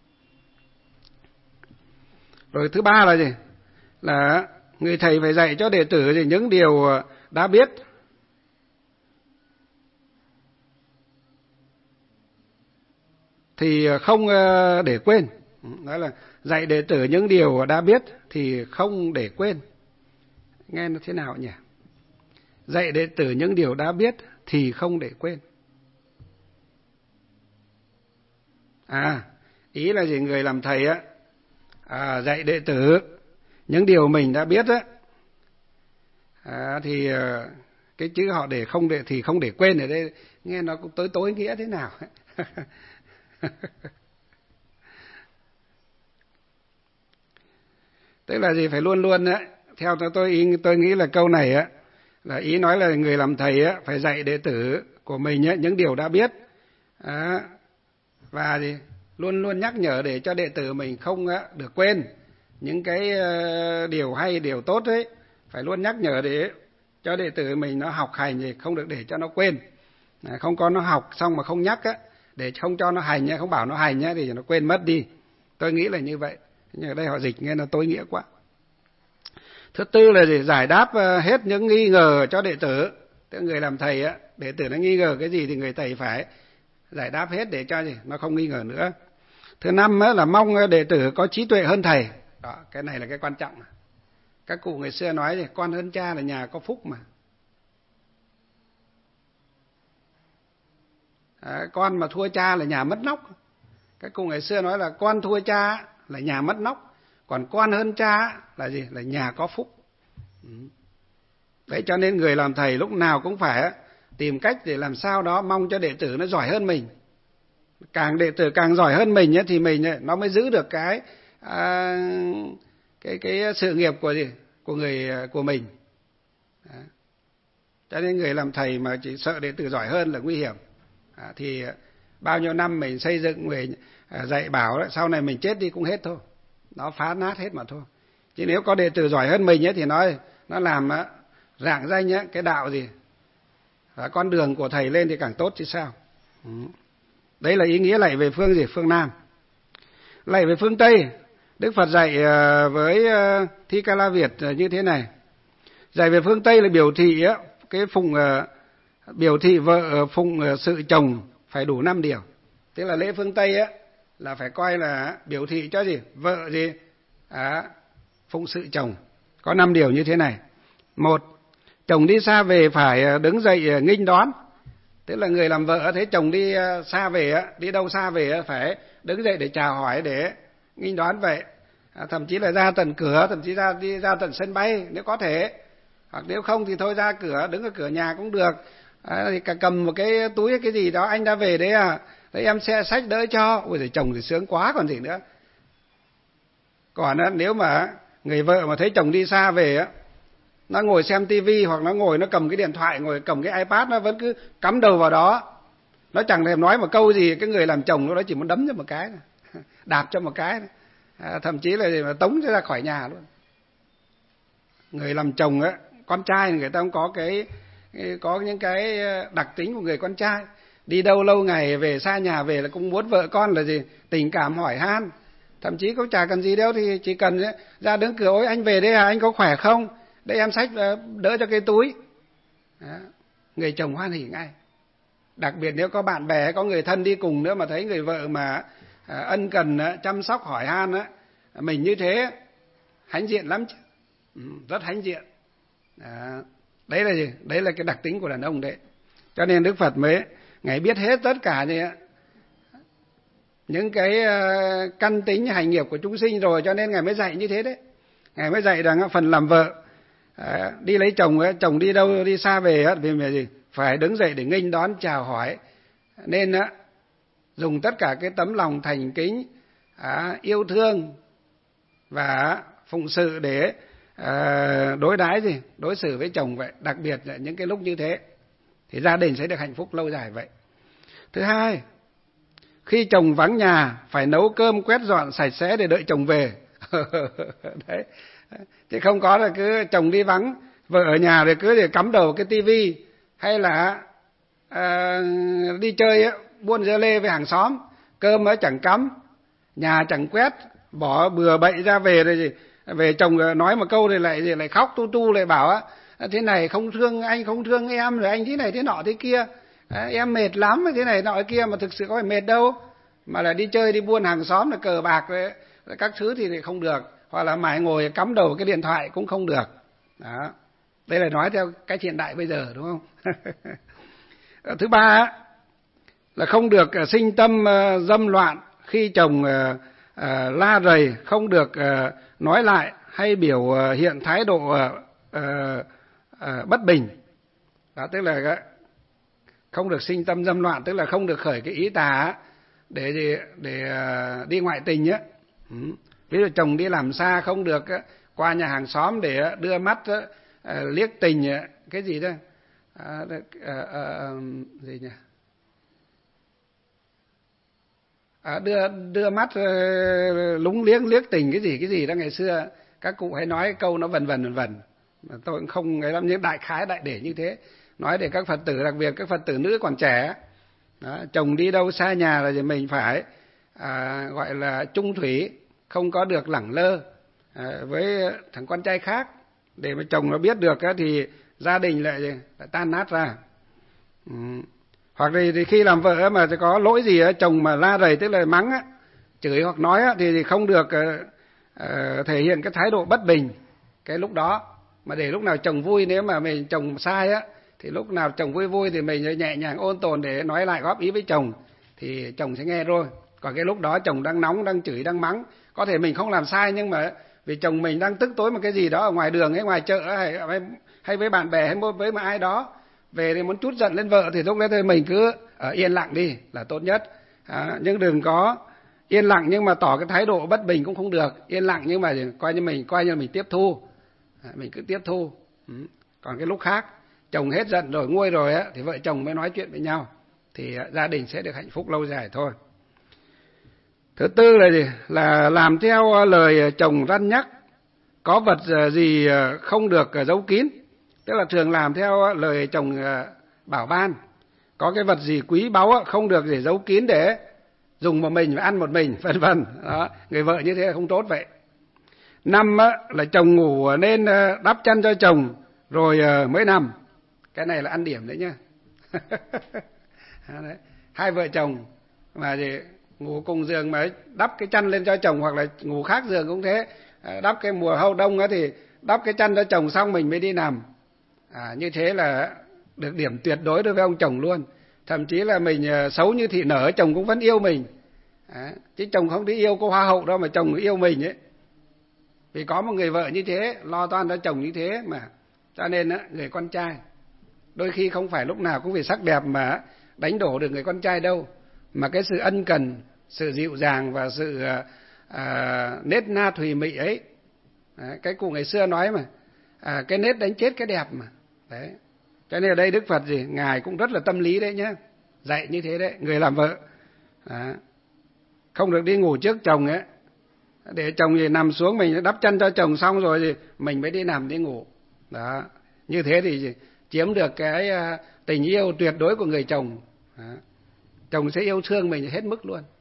Rồi thứ ba là gì? Là người thầy phải dạy cho đệ tử những điều đã biết. Thì không để quên. Đó là dạy đệ tử những điều đã biết thì không để quên. Nghe nó thế nào nhỉ? Dạy đệ tử những điều đã biết thì không để quên. Ý là gì? Người làm thầy dạy đệ tử những điều mình đã biết thì cái chữ họ để không để thì không để quên ở đây nghe nó cũng tối nghĩa thế nào. Tức là gì? Phải luôn luôn theo tôi nghĩ là câu này là ý nói là người làm thầy phải dạy đệ tử của mình những điều đã biết, và gì luôn luôn nhắc nhở để cho đệ tử mình không được quên những cái điều hay điều tốt đấy, phải luôn nhắc nhở để cho đệ tử mình nó học hành gì không được để cho nó quên. Không có nó học xong mà không nhắc á, để không cho nó hành nhá, không bảo nó hành nhá thì nó quên mất đi. Tôi nghĩ là như vậy. Nhưng ở đây họ dịch nghe là tối nghĩa quá. Thứ tư là để giải đáp hết những nghi ngờ cho đệ tử. Tức người làm thầy á, đệ tử nó nghi ngờ cái gì thì người thầy phải giải đáp hết để cho gì nó không nghi ngờ nữa. Thứ năm á, là mong đệ tử có trí tuệ hơn thầy. Đó, cái này là cái quan trọng. Các cụ ngày xưa nói gì, con hơn cha là nhà có phúc mà. Con mà thua cha là nhà mất nóc. Các cụ ngày xưa nói là con thua cha là nhà mất nóc, còn con hơn cha là gì? Là nhà có phúc. Đấy, cho nên người làm thầy lúc nào cũng phải tìm cách để làm sao đó mong cho đệ tử nó giỏi hơn mình. Càng đệ tử càng giỏi hơn mình thì mình nó mới giữ được cái sự nghiệp của mình. Đó. Cho nên người làm thầy mà chỉ sợ đệ tử giỏi hơn là nguy hiểm. Thì bao nhiêu năm mình xây dựng, mình dạy bảo đó, sau này mình chết đi cũng hết thôi, nó phá nát hết mà thôi. Chứ nếu có đệ tử giỏi hơn mình thì nó làm rạng danh cái đạo gì, con đường của thầy lên thì càng tốt chứ sao. Đấy là ý nghĩa lạy về phương gì? Phương Nam. Lạy về phương Tây, Đức Phật dạy với Thi Ca La Việt như thế này. Dạy về phương Tây là biểu thị cái biểu thị vợ phụng sự chồng phải đủ 5 điều. Tức là lễ phương Tây là phải coi là biểu thị cho gì? Vợ gì? Phụng sự chồng. Có 5 điều như thế này. 1. Chồng đi xa về phải đứng dậy nghênh đón. Tức là người làm vợ thấy chồng đi xa về, đi đâu xa về phải đứng dậy để chào hỏi, để nghênh đón vậy. Thậm chí là ra tận cửa, thậm chí đi ra tận sân bay nếu có thể. Hoặc nếu không thì thôi ra cửa, đứng ở cửa nhà cũng được. Thì cầm một cái túi cái gì đó, anh đã về đấy đấy em xe xách đỡ cho. Ôi giời, chồng thì sướng quá còn gì nữa. Còn nếu mà người vợ mà thấy chồng đi xa về nó ngồi xem tivi, hoặc nó ngồi nó cầm cái điện thoại, ngồi cầm cái iPad, nó vẫn cứ cắm đầu vào đó, nó chẳng thèm nói một câu gì, cái người làm chồng nó chỉ muốn đấm cho một cái, đạp cho một cái, thậm chí là tống ra khỏi nhà luôn. Người làm chồng con trai người ta cũng có những cái đặc tính của người con trai. Đi đâu lâu ngày về, xa nhà về là cũng muốn vợ con là gì? Tình cảm hỏi han. Thậm chí cũng chả cần gì đâu, thì chỉ cần ra đứng cửa: ôi anh về đây anh có khỏe không? Đây em xách đỡ cho cái túi. Đó. Người chồng hoan hỉ ngay. Đặc biệt nếu có bạn bè, có người thân đi cùng nữa mà thấy người vợ mà ân cần chăm sóc hỏi han mình như thế, hãnh diện lắm chứ. Rất hãnh diện. Đó. Đấy là gì? Đấy là cái đặc tính của đàn ông đấy. Cho nên Đức Phật Ngài biết hết tất cả những cái căn tính hành nghiệp của chúng sinh rồi, cho nên Ngài mới dạy như thế đấy. Ngài mới dạy rằng phần làm vợ đi lấy chồng, chồng đi đâu đi xa về vì gì? Phải đứng dậy để nghênh đón chào hỏi. Nên dùng tất cả cái tấm lòng thành kính, yêu thương và phụng sự để đối xử với chồng vậy. Đặc biệt là những cái lúc như thế thì gia đình sẽ được hạnh phúc lâu dài vậy. Thứ hai, khi chồng vắng nhà phải nấu cơm quét dọn sạch sẽ để đợi chồng về. Đấy. Chứ không có là cứ chồng đi vắng, vợ ở nhà rồi cứ để cắm đầu cái tivi, hay là đi chơi buôn dưa lê với hàng xóm, cơm chẳng cắm, nhà chẳng quét, bỏ bừa bậy ra về rồi gì. Về chồng nói một câu thì lại khóc tu lại bảo thế này không thương anh, không thương em, rồi anh thế này thế nọ thế kia, em mệt lắm thế này nọ kia, mà thực sự có phải mệt đâu, mà là đi chơi đi buôn hàng xóm là cờ bạc rồi các thứ thì không được, hoặc là mãi ngồi cắm đầu cái điện thoại cũng không được. Đó. Đây là nói theo cách hiện đại bây giờ, đúng không? Thứ ba là không được sinh tâm dâm loạn khi chồng la rầy, không được nói lại hay biểu hiện thái độ bất bình. Đó, tức là không được sinh tâm dâm loạn, tức là không được khởi cái ý tà để đi ngoại tình á. Ví dụ chồng đi làm xa không được qua nhà hàng xóm để đưa mắt liếc tình cái gì đó, gì nhỉ? Đưa mắt lúng liếng liếc tình cái gì đó, ngày xưa các cụ hay nói câu nó vần vần. Mà tôi cũng không ấy lắm, nhưng đại khái đại để như thế. nói để các Phật tử, đặc biệt các Phật tử nữ còn trẻ. Đó, chồng đi đâu xa nhà là mình phải gọi là chung thủy, không có được lẳng lơ với thằng con trai khác, để mà chồng nó biết được thì gia đình lại tan nát ra. Hoặc thì khi làm vợ mà có lỗi gì chồng mà la rầy, tức là mắng chửi hoặc nói thì không được thể hiện cái thái độ bất bình cái lúc đó, mà để lúc nào chồng vui. Nếu mà mình chồng sai thì lúc nào chồng vui vui thì mình nhẹ nhàng ôn tồn để nói lại góp ý với chồng, thì chồng sẽ nghe rồi. Còn cái lúc đó chồng đang nóng, đang chửi, đang mắng, có thể mình không làm sai, nhưng mà vì chồng mình đang tức tối một cái gì đó ở ngoài đường hay ngoài chợ hay với bạn bè hay với một ai đó, về thì muốn trút giận lên vợ, thì lúc đấy thì mình cứ yên lặng đi là tốt nhất. Nhưng đừng có yên lặng nhưng mà tỏ cái thái độ bất bình cũng không được. Yên lặng nhưng mà coi như mình tiếp thu, mình cứ tiếp thu. Còn cái lúc khác chồng hết giận rồi, nguôi rồi thì vợ chồng mới nói chuyện với nhau, thì gia đình sẽ được hạnh phúc lâu dài thôi. Thứ tư là gì? Là làm theo lời chồng răn nhắc. Có vật gì không được giấu kín, tức là thường làm theo lời chồng bảo ban. Có cái vật gì quý báu không được để giấu kín để dùng một mình và ăn một mình, vân vân. Đó, người vợ như thế là không tốt vậy. 5 là chồng ngủ nên đắp chăn cho chồng rồi mới nằm. Cái này là ăn điểm đấy nhá. Hai vợ chồng mà ngủ cùng giường mà đắp cái chăn lên cho chồng, hoặc là ngủ khác giường cũng thế, đắp cái mùa hậu đông thì đắp cái chăn cho chồng xong mình mới đi nằm. Như thế là được điểm tuyệt đối đối với ông chồng luôn. Thậm chí là mình xấu như thị nở, chồng cũng vẫn yêu mình. Chứ chồng không đi yêu cô hoa hậu đâu, mà chồng yêu mình ấy. Vì có một người vợ như thế, lo toan cho chồng như thế mà. Cho nên người con trai đôi khi không phải lúc nào cũng vì sắc đẹp mà đánh đổ được người con trai đâu, mà cái sự ân cần, sự dịu dàng và sự nết na thùy mị ấy. Cái cụ ngày xưa nói mà, cái nết đánh chết cái đẹp mà. Đấy. Cho nên ở đây Đức Phật Ngài cũng rất là tâm lý đấy nhé, dạy như thế đấy. Người làm vợ không được đi ngủ trước chồng ấy, để chồng nằm xuống mình đắp chân cho chồng xong rồi thì mình mới đi nằm đi ngủ. Đó, như thế thì chiếm được cái tình yêu tuyệt đối của người chồng. Chồng sẽ yêu thương mình hết mức luôn.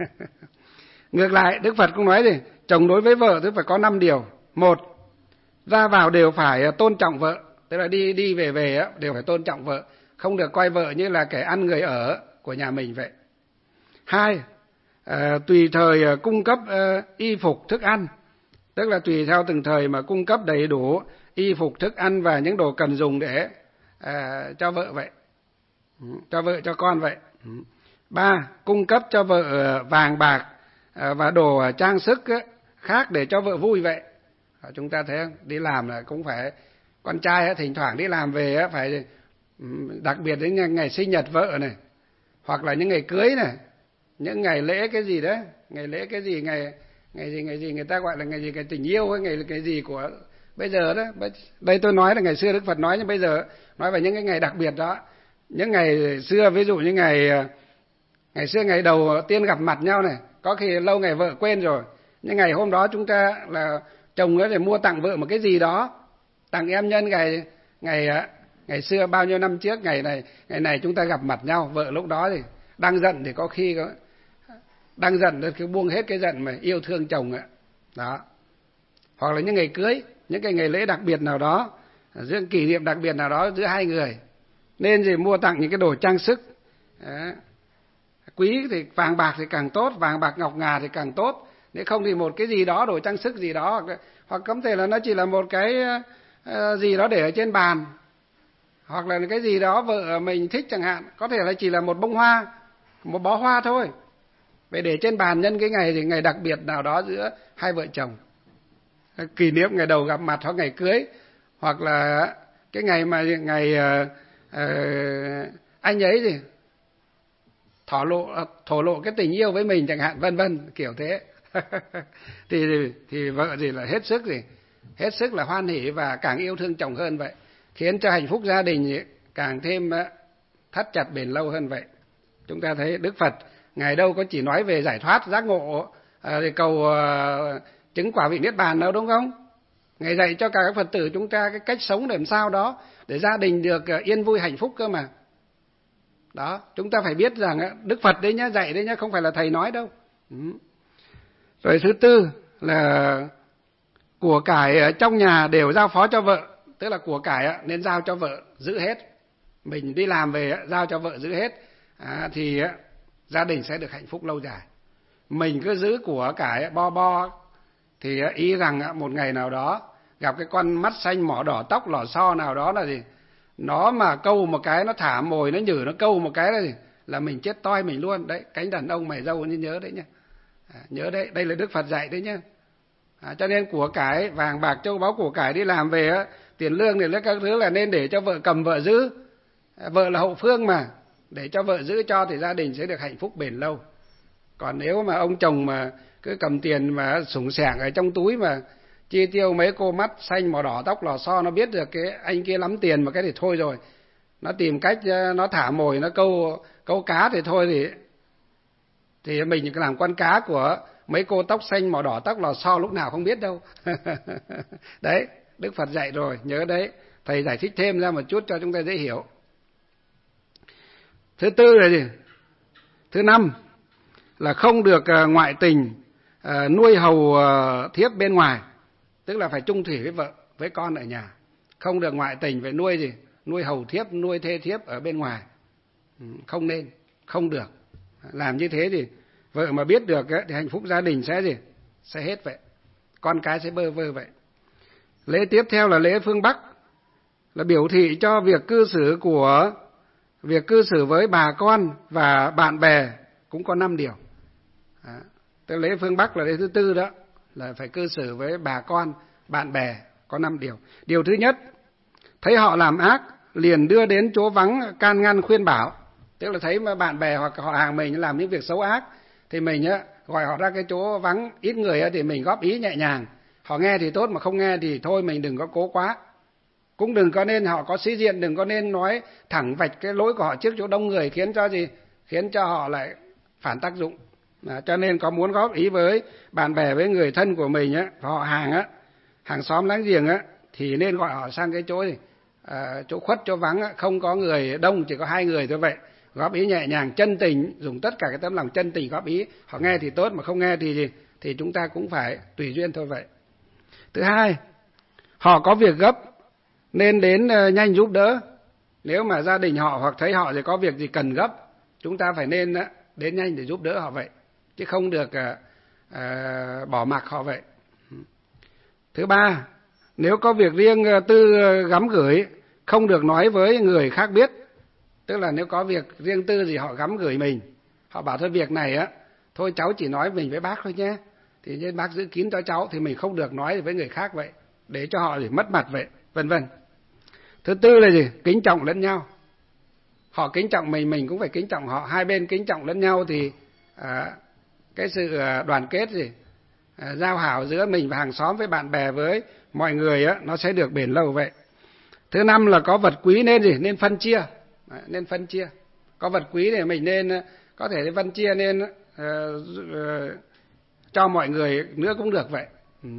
Ngược lại Đức Phật cũng nói chồng đối với vợ thì phải có 5 điều. 1, ra vào đều phải tôn trọng vợ, tức là đi về đều phải tôn trọng vợ, không được coi vợ như là kẻ ăn người ở của nhà mình vậy. 2, tùy thời cung cấp y phục thức ăn, tức là tùy theo từng thời mà cung cấp đầy đủ y phục thức ăn và những đồ cần dùng để cho vợ vậy, cho vợ cho con vậy. 3, cung cấp cho vợ vàng bạc và đồ trang sức khác để cho vợ vui vậy. Chúng ta thấy đi làm là cũng phải, con trai thỉnh thoảng đi làm về phải, đặc biệt đến ngày sinh nhật vợ này, hoặc là những ngày cưới này, những ngày lễ cái gì đấy, ngày lễ cái gì, ngày gì người ta gọi là ngày gì, ngày tình yêu hay ngày gì của bây giờ đó. Đây tôi nói là ngày xưa Đức Phật nói, nhưng bây giờ nói về những cái ngày đặc biệt đó. Những ngày xưa, ví dụ như ngày xưa ngày đầu tiên gặp mặt nhau này, có khi lâu ngày vợ quên rồi, nhưng ngày hôm đó chúng ta là chồng để mua tặng vợ một cái gì đó, tặng em nhân ngày xưa bao nhiêu năm trước, ngày này chúng ta gặp mặt nhau. Vợ lúc đó thì đang giận, thì có khi đang giận thì cứ buông hết cái giận mà yêu thương chồng đó. Hoặc là những ngày cưới, những cái ngày lễ đặc biệt nào đó, những kỷ niệm đặc biệt nào đó giữa hai người, nên mua tặng những cái đồ trang sức quý, thì vàng bạc thì càng tốt, vàng bạc ngọc ngà thì càng tốt. Nếu không thì một cái gì đó, đồ trang sức gì đó, hoặc có thể là nó chỉ là một cái gì đó để ở trên bàn, hoặc là cái gì đó vợ mình thích chẳng hạn, có thể là chỉ là một bông hoa, một bó hoa thôi, vậy để trên bàn nhân cái ngày đặc biệt nào đó giữa hai vợ chồng, kỷ niệm ngày đầu gặp mặt hoặc ngày cưới, hoặc là cái ngày mà anh ấy thổ lộ cái tình yêu với mình chẳng hạn, vân vân, kiểu thế. thì vợ là hết sức là hoan hỉ và càng yêu thương chồng hơn vậy, khiến cho hạnh phúc gia đình càng thêm thắt chặt bền lâu hơn vậy. Chúng ta thấy Đức Phật Ngài đâu có chỉ nói về giải thoát giác ngộ, cầu chứng quả vị niết bàn đâu, đúng không? Ngài dạy cho cả các Phật tử chúng ta cái cách sống để làm sao đó để gia đình được yên vui hạnh phúc cơ mà. Đó, chúng ta phải biết rằng Đức Phật đấy nhá, dạy đấy nhá, không phải là thầy nói đâu. Rồi thứ tư là của cải ở trong nhà đều giao phó cho vợ, tức là của cải nên giao cho vợ giữ hết. Mình đi làm về giao cho vợ giữ hết thì gia đình sẽ được hạnh phúc lâu dài. Mình cứ giữ của cải bo bo thì ý rằng một ngày nào đó gặp cái con mắt xanh mỏ đỏ tóc lò xo nào đó là gì, nó mà câu một cái, nó thả mồi, nó nhử, nó câu một cái là gì, là mình chết toi mình luôn đấy. Cánh đàn ông mày dâu nhớ đấy nhá, nhớ đấy, đây là Đức Phật dạy đấy nhá. Cho nên của cải vàng bạc châu báu của cải đi làm về tiền lương thì các thứ là nên để cho vợ cầm vợ giữ. Vợ là hậu phương mà, để cho vợ giữ cho thì gia đình sẽ được hạnh phúc bền lâu. Còn nếu mà ông chồng mà cứ cầm tiền mà sủng sẻng ở trong túi mà chi tiêu mấy cô mắt xanh màu đỏ tóc lò xo, nó biết được cái anh kia lắm tiền mà cái thì thôi rồi, nó tìm cách nó thả mồi, nó câu cá thì thôi, thì mình làm con cá của mấy cô tóc xanh màu đỏ tóc lò xo lúc nào không biết đâu. Đấy, Đức Phật dạy rồi, nhớ đấy. Thầy giải thích thêm ra một chút cho chúng ta dễ hiểu. Thứ tư là gì? Thứ năm là không được ngoại tình, nuôi hầu thiếp bên ngoài, tức là phải chung thủy với vợ với con ở nhà. Không được ngoại tình, phải nuôi gì? Nuôi hầu thiếp, nuôi thê thiếp ở bên ngoài. Không nên, không được. Làm như thế thì vợ mà biết được thì hạnh phúc gia đình sẽ gì? Sẽ hết vậy. Con cái sẽ bơ vơ vậy. Lễ tiếp theo là lễ phương Bắc, là biểu thị cho việc cư xử với bà con và bạn bè cũng có 5 điều. Tức lễ phương Bắc là lễ thứ tư đó, là phải cư xử với bà con, bạn bè có 5 điều. Điều thứ nhất, thấy họ làm ác liền đưa đến chỗ vắng can ngăn khuyên bảo. Tức là thấy mà bạn bè hoặc họ hàng mình làm những việc xấu ác thì mình gọi họ ra cái chỗ vắng ít người thì mình góp ý nhẹ nhàng. Họ nghe thì tốt, mà không nghe thì thôi mình đừng có cố quá. Cũng đừng có nên họ có sĩ diện, đừng có nên nói thẳng vạch cái lỗi của họ trước chỗ đông người, khiến cho gì? Khiến cho họ lại phản tác dụng. Cho nên có muốn góp ý với bạn bè, với người thân của mình họ hàng hàng xóm láng giềng thì nên gọi họ sang cái chỗ gì? Chỗ khuất, chỗ vắng không có người đông, chỉ có 2 người thôi vậy. Góp ý nhẹ nhàng, chân tình, dùng tất cả cái tấm lòng chân tình góp ý. Họ nghe thì tốt, mà không nghe thì gì? Thì chúng ta cũng phải tùy duyên thôi vậy. Thứ hai, họ có việc gấp nên đến nhanh giúp đỡ. Nếu mà gia đình họ hoặc thấy họ thì có việc gì cần gấp, chúng ta phải nên đến nhanh để giúp đỡ họ vậy, chứ không được bỏ mặc họ vậy. Thứ ba, nếu có việc riêng tư gắm gửi, không được nói với người khác biết. Tức là nếu có việc riêng tư gì họ gắm gửi mình, họ bảo thôi việc này thôi cháu chỉ nói mình với bác thôi nhé, thì nên bác giữ kín cho cháu, thì mình không được nói với người khác vậy, để cho họ thì mất mặt vậy, vân vân. Thứ tư là gì? Kính trọng lẫn nhau. Họ kính trọng mình cũng phải kính trọng họ, hai bên kính trọng lẫn nhau thì cái sự đoàn kết giao hảo giữa mình và hàng xóm, với bạn bè, với mọi người nó sẽ được bền lâu vậy. Thứ năm là có vật quý nên gì? Nên phân chia. Nên phân chia. Có vật quý thì mình nên có thể phân chia, nên cho mọi người nữa cũng được vậy.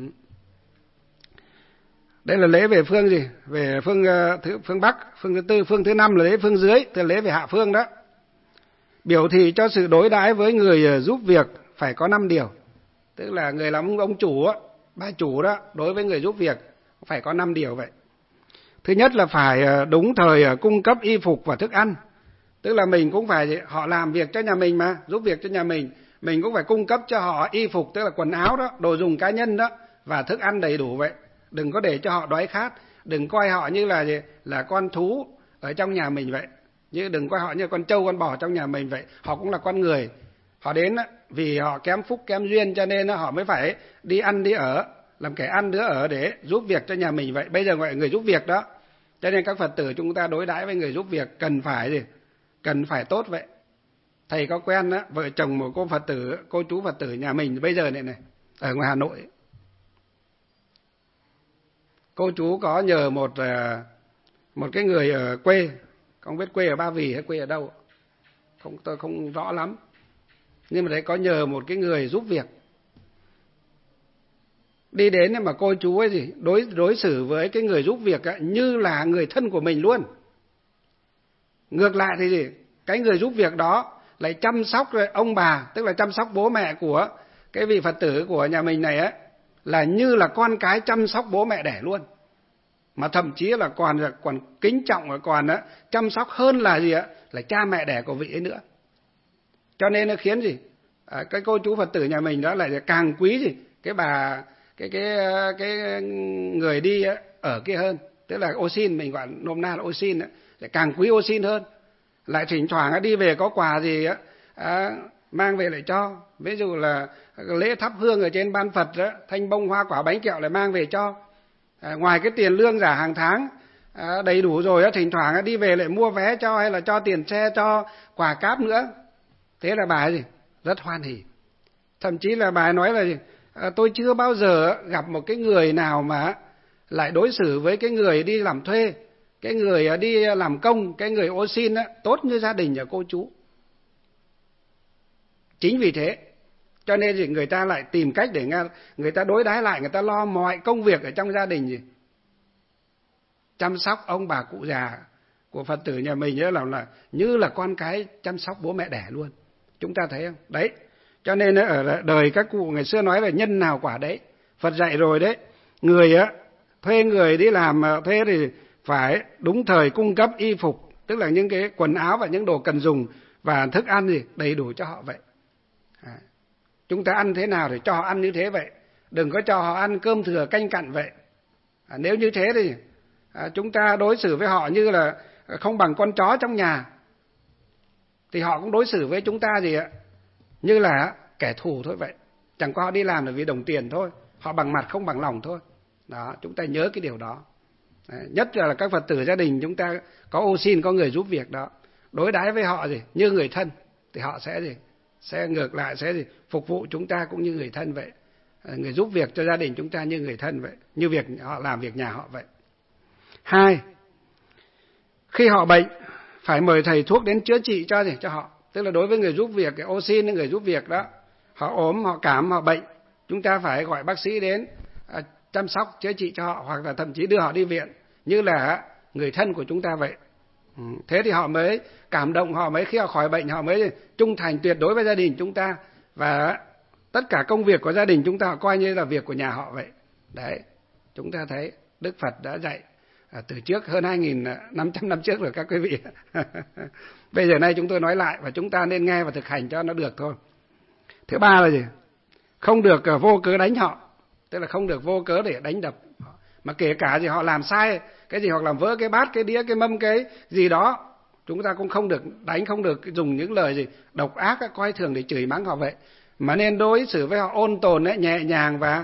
Đây là lễ về phương gì? Về phương Bắc, phương thứ tư. Phương thứ năm là lễ phương dưới, tức là lễ về hạ phương đó. Biểu thị cho sự đối đãi với người giúp việc phải có 5 điều. Tức là người làm ông chủ bà chủ đó, đối với người giúp việc phải có 5 điều vậy. Thứ nhất là phải đúng thời cung cấp y phục và thức ăn. Tức là mình cũng phải, họ làm việc cho nhà mình mà, giúp việc cho nhà mình cũng phải cung cấp cho họ y phục, tức là quần áo đó, đồ dùng cá nhân đó, và thức ăn đầy đủ vậy. Đừng có để cho họ đói khát, đừng coi họ như là con thú ở trong nhà mình vậy. Như đừng coi họ như con trâu con bò trong nhà mình vậy. Họ cũng là con người. Họ đến vì họ kém phúc kém duyên, cho nên họ mới phải đi ăn đi ở, làm kẻ ăn đứa ở để giúp việc cho nhà mình vậy. Bây giờ gọi là người giúp việc đó. Cho nên các Phật tử chúng ta đối đãi với người giúp việc cần phải tốt vậy. Thầy có quen vợ chồng một cô Phật tử, cô chú Phật tử nhà mình bây giờ này ở ngoài Hà Nội. Cô chú có nhờ một cái người ở quê, không biết quê ở Ba Vì hay quê ở đâu, tôi không rõ lắm. Nhưng mà đấy có nhờ một cái người giúp việc. đi đến mà cô chú ấy gì đối xử với cái người giúp việc ấy, như là người thân của mình luôn. Ngược lại thì gì, cái người giúp việc đó lại chăm sóc ông bà, tức là chăm sóc bố mẹ của cái vị Phật tử của nhà mình này ấy, là như là con cái chăm sóc bố mẹ đẻ luôn, mà thậm chí là còn kính trọng và còn chăm sóc hơn là gì ạ, là cha mẹ đẻ của vị ấy nữa. Cho nên nó khiến gì, cái cô chú Phật tử nhà mình đó lại càng quý gì cái bà cái người đi ở kia hơn, tức là ô xin, mình gọi nôm na là ô xin, lại càng quý ô xin hơn. Lại thỉnh thoảng đi về có quà gì mang về lại cho, ví dụ là lễ thắp hương ở trên ban Phật đó, thanh bông hoa quả bánh kẹo lại mang về cho. Ngoài cái tiền lương giả hàng tháng đầy đủ rồi, thỉnh thoảng đi về lại mua vé cho, hay là cho tiền xe, cho quà cáp nữa. Thế là bà ấy gì rất hoan hỉ. Thậm chí là bà ấy nói là gì, tôi chưa bao giờ gặp một cái người nào mà lại đối xử với cái người đi làm thuê, cái người đi làm công, cái người ô xin tốt như gia đình nhà cô chú. Chính vì thế cho nên thì người ta lại tìm cách để người ta đối đãi lại, người ta lo mọi công việc ở trong gia đình gì, chăm sóc ông bà cụ già của Phật tử nhà mình là như là con cái chăm sóc bố mẹ đẻ luôn. Chúng ta thấy không? Đấy, cho nên ở đời các cụ ngày xưa nói là nhân nào quả đấy. Phật dạy rồi đấy, người thuê người đi làm thuê thì phải đúng thời cung cấp y phục, tức là những cái quần áo và những đồ cần dùng và thức ăn gì đầy đủ cho họ vậy. Chúng ta ăn thế nào thì cho họ ăn như thế vậy, đừng có cho họ ăn cơm thừa canh cặn vậy. Nếu như thế thì chúng ta đối xử với họ như là không bằng con chó trong nhà, thì họ cũng đối xử với chúng ta gì ạ, như là kẻ thù thôi vậy. Chẳng qua họ đi làm là vì đồng tiền thôi, họ bằng mặt không bằng lòng thôi. Đó, chúng ta nhớ cái điều đó. Nhất là các Phật tử gia đình chúng ta có ô xin, có người giúp việc đó, đối đãi với họ gì như người thân, thì họ sẽ gì, sẽ ngược lại sẽ gì phục vụ chúng ta cũng như người thân vậy. Người giúp việc cho gia đình chúng ta như người thân vậy, như việc họ làm việc nhà họ vậy. 2. Khi họ bệnh phải mời thầy thuốc đến chữa trị cho họ. Tức là đối với người giúp việc, cái ô xin, người giúp việc đó, họ ốm, họ cảm, họ bệnh, chúng ta phải gọi bác sĩ đến chăm sóc chữa trị cho họ, hoặc là thậm chí đưa họ đi viện như là người thân của chúng ta vậy. Thế thì họ mới cảm động, họ mới khi họ khỏi bệnh họ mới trung thành tuyệt đối với gia đình chúng ta, và tất cả công việc của gia đình chúng ta họ coi như là việc của nhà họ vậy. Đấy, chúng ta thấy Đức Phật đã dạy từ trước hơn 2.500 năm trước rồi các quý vị. Bây giờ nay chúng tôi nói lại và chúng ta nên nghe và thực hành cho nó được thôi. Thứ ba là gì? Không được vô cớ đánh họ, tức là không được vô cớ để đánh đập. Mà kể cả gì họ làm sai cái gì, hoặc làm vỡ cái bát, cái đĩa, cái mâm, cái gì đó, chúng ta cũng không được đánh, không được dùng những lời gì độc ác, coi thường để chửi mắng họ vậy. Mà nên đối xử với họ ôn tồn, nhẹ nhàng và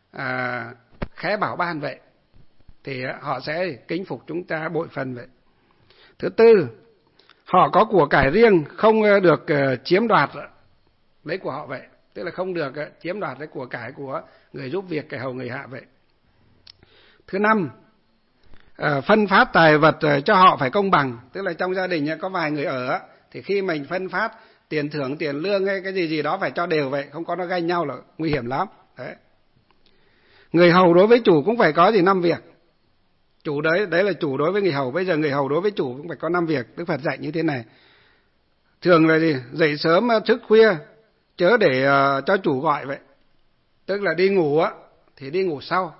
khẽ bảo ban vậy, thì họ sẽ kính phục chúng ta bội phần vậy. Thứ tư, họ có của cải riêng, không được chiếm đoạt lấy của họ vậy, tức là không được chiếm đoạt lấy của cải của người giúp việc, kẻ hầu người hạ vậy. Thứ năm, phân phát tài vật cho họ phải công bằng, tức là trong gia đình có vài người ở thì khi mình phân phát tiền thưởng, tiền lương hay cái gì đó phải cho đều vậy, không có nó ganh nhau là nguy hiểm lắm. Đấy. Người hầu đối với chủ cũng phải có 5 việc. Chủ đấy là chủ đối với người hầu, bây giờ người hầu đối với chủ cũng phải có 5 việc. Đức Phật dạy như thế này. Thường là gì? Dậy sớm thức khuya, chớ để cho chủ gọi vậy. Tức là đi ngủ thì đi ngủ sau.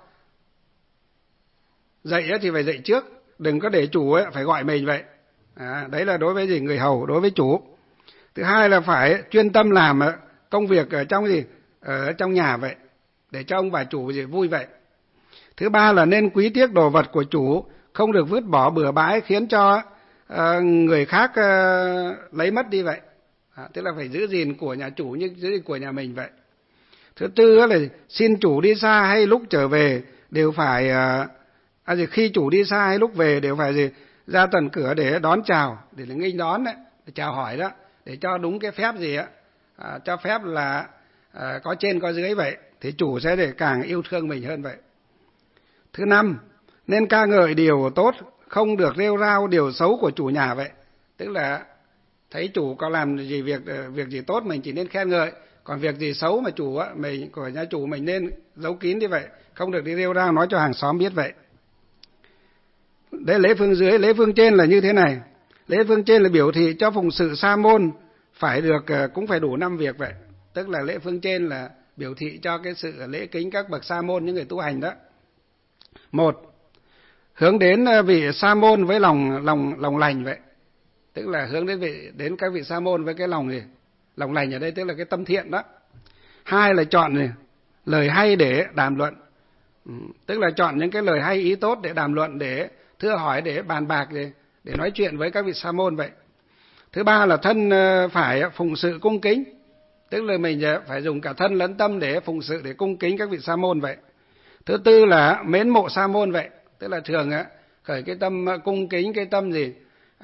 Dậy thì phải dậy trước, đừng có để chủ phải gọi mình vậy. Đấy là đối với gì? Người hầu đối với chủ. Thứ hai là phải chuyên tâm làm công việc ở trong nhà vậy, để cho ông bà chủ gì vui vậy. Thứ ba là nên quý tiếc đồ vật của chủ, không được vứt bỏ bừa bãi khiến cho người khác lấy mất đi vậy. Tức là phải giữ gìn của nhà chủ như giữ gìn của nhà mình vậy. Thứ tư là xin chủ đi xa hay lúc trở về đều phải khi chủ đi xa hay lúc về đều phải ra tận cửa để đón chào, để nghênh đón đấy, để chào hỏi đó, để cho đúng cái phép cho phép là có trên có dưới vậy, thì chủ sẽ để càng yêu thương mình hơn vậy. Thứ năm, nên ca ngợi điều tốt, không được rêu rao điều xấu của chủ nhà vậy. Tức là thấy chủ có làm gì việc gì tốt mình chỉ nên khen ngợi, Còn việc gì xấu mà chủ á, mình của nhà chủ mình nên giấu kín như vậy, không được đi rêu rao nói cho hàng xóm biết vậy. Đấy, lễ phương dưới. Lễ phương trên là như thế này. Lễ phương trên là biểu thị cho phụng sự sa môn phải được cũng phải đủ 5 việc vậy. Tức là lễ phương trên là biểu thị cho cái sự lễ kính các bậc sa môn, những người tu hành đó. Một, hướng đến vị sa môn với lòng lành vậy. Tức là hướng đến các vị sa môn với cái lòng gì? Lòng lành ở đây tức là cái tâm thiện đó. Hai là chọn lời hay để đàm luận. Tức là chọn những cái lời hay ý tốt để đàm luận, để thưa hỏi, để bàn bạc, để nói chuyện với các vị sa môn vậy. Thứ ba là thân phải phụng sự cung kính. Tức là mình phải dùng cả thân lẫn tâm để phụng sự, để cung kính các vị sa môn vậy. Thứ tư là mến mộ sa môn vậy. Tức là thường khởi cái tâm cung kính, cái tâm gì?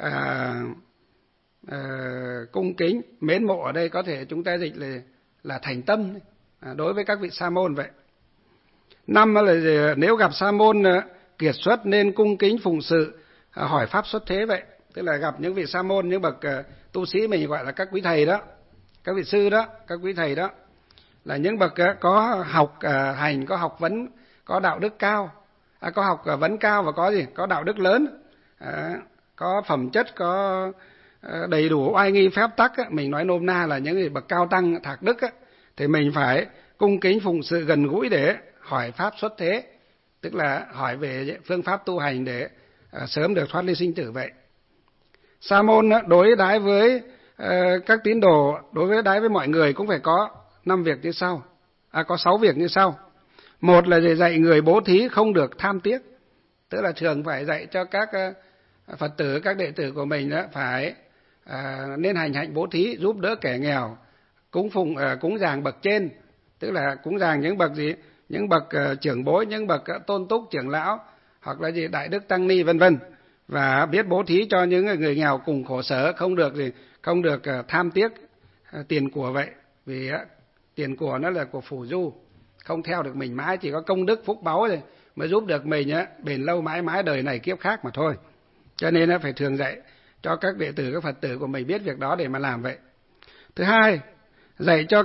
Cung kính, mến mộ ở đây có thể chúng ta dịch là thành tâm đối với các vị sa môn vậy. Năm là nếu gặp sa môn kiệt xuất nên cung kính phụng sự, hỏi pháp xuất thế vậy. Tức là gặp những vị sa môn, những bậc tu sĩ mình gọi là các quý thầy đó, các vị sư đó, các quý thầy đó, là những bậc có học hành, có học vấn, có đạo đức cao, có học vấn cao và có gì? Có đạo đức lớn, có phẩm chất, có đầy đủ oai nghi phép tắc. Mình nói nôm na là những bậc cao tăng thạc đức thì mình phải cung kính phụng sự gần gũi để hỏi pháp xuất thế, tức là hỏi về phương pháp tu hành để sớm được thoát ly sinh tử vậy. Sa môn đối đãi với các tín đồ, đối đãi với mọi người cũng phải có 5 việc như sau, có 6 việc như sau. Một là dạy người bố thí không được tham tiếc, tức là thường phải dạy cho các Phật tử, các đệ tử của mình phải nên hành hạnh bố thí, giúp đỡ kẻ nghèo, cúng dường bậc trên, tức là cúng dường những bậc gì? Những bậc trưởng bối, những bậc tôn túc trưởng lão, hoặc là đại đức tăng ni vân vân, và biết bố thí cho những người nghèo cùng khổ sở, không được tham tiếc tiền của vậy, vì tiền của nó là của phù du, không theo được mình mãi, chỉ có công đức phúc báu rồi mới giúp được mình bền lâu mãi mãi đời này kiếp khác mà thôi. Cho nên phải thường dạy cho các đệ tử, các Phật tử của mình biết việc đó để mà làm vậy. Thứ hai, dạy cho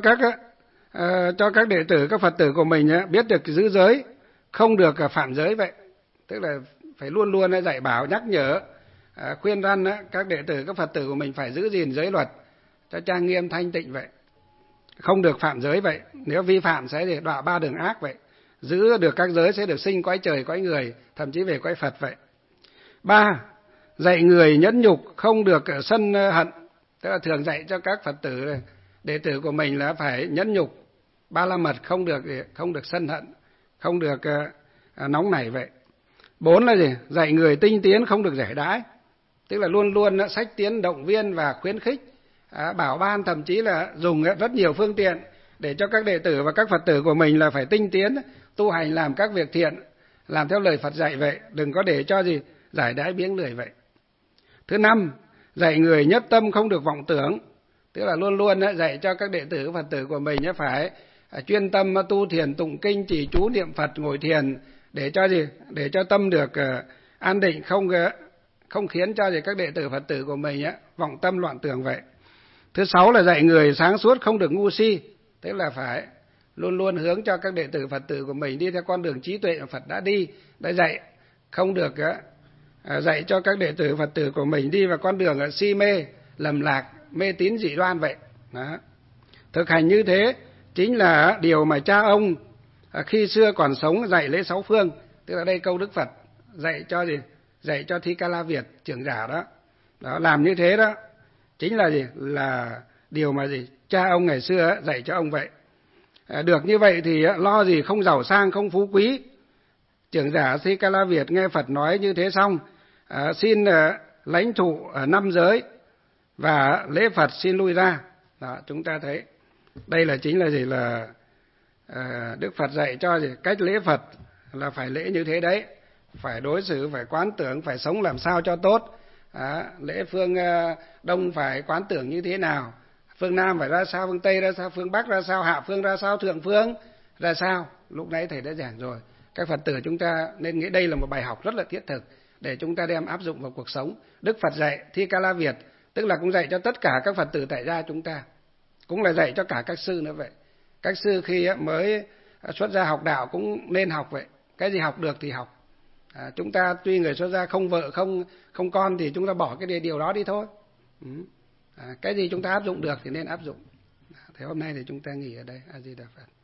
các đệ tử, các Phật tử của mình biết được giữ giới, không được phạm giới vậy. Tức là phải luôn luôn dạy bảo, nhắc nhở, khuyên răn các đệ tử, các Phật tử của mình phải giữ gìn giới luật cho trang nghiêm thanh tịnh vậy. Không được phạm giới vậy. Nếu vi phạm sẽ đọa 3 đường ác vậy. Giữ được các giới sẽ được sinh cõi trời, cõi người, thậm chí về cõi Phật vậy. 3. Dạy người nhẫn nhục, không được sân hận. Tức là thường dạy cho các Phật tử, đệ tử của mình là phải nhẫn nhục, 3 la mật, không được sân hận, không được nóng nảy vậy. 4 là gì? Dạy người tinh tiến, không được rẻ đãi. Tức là luôn luôn xách tiến động viên và khuyến khích, bảo ban, thậm chí là dùng rất nhiều phương tiện để cho các đệ tử và các Phật tử của mình là phải tinh tiến, tu hành, làm các việc thiện, làm theo lời Phật dạy vậy, đừng có để cho giải đãi biếng lười vậy. Thứ 5, dạy người nhất tâm, không được vọng tưởng. Tức là luôn luôn dạy cho các đệ tử, Phật tử của mình phải chuyên tâm tu thiền, tụng kinh, trì chú, niệm Phật, ngồi thiền, để cho để cho tâm được an định, không khiến cho các đệ tử, Phật tử của mình vọng tâm loạn tưởng vậy. Thứ 6 là dạy người sáng suốt, không được ngu si. Tức là phải luôn luôn hướng cho các đệ tử, Phật tử của mình đi theo con đường trí tuệ mà Phật đã dạy, không được dạy cho các đệ tử, Phật tử của mình đi vào con đường si mê, lầm lạc, mê tín dị đoan vậy. Đó. Thực hành như thế chính là điều mà cha ông khi xưa còn sống dạy lễ 6 phương. Tức là đây câu Đức Phật dạy cho dạy cho Thi Ca La Việt trưởng giả đó. Đó, làm như thế đó chính là là điều mà cha ông ngày xưa dạy cho ông vậy. Được như vậy thì lo gì không giàu sang, không phú quý. Trưởng giả Thi Ca La Việt nghe Phật nói như thế xong, xin lãnh thụ 5 giới và lễ Phật xin lui ra. Đó, chúng ta thấy đây là chính là Đức Phật dạy cho cách lễ Phật là phải lễ như thế đấy, phải đối xử, phải quán tưởng, phải sống làm sao cho tốt. Lễ phương Đông phải quán tưởng như thế nào, phương Nam phải ra sao, phương Tây ra sao, phương Bắc ra sao, hạ phương ra sao, thượng phương ra sao. Lúc nãy thầy đã giảng rồi. Các Phật tử chúng ta nên nghĩ đây là một bài học rất là thiết thực để chúng ta đem áp dụng vào cuộc sống. Đức Phật dạy Thi Ca La Việt tức là cũng dạy cho tất cả các Phật tử tại gia chúng ta. cũng là dạy cho cả các sư nữa vậy. Các sư khi mới xuất gia học đạo cũng nên học vậy. Cái gì học được thì học. Chúng ta tuy người xuất gia không vợ không con thì chúng ta bỏ cái điều đó đi thôi. Cái gì chúng ta áp dụng được thì nên áp dụng. Thế hôm nay thì chúng ta nghỉ ở đây. A Di Đà Phật.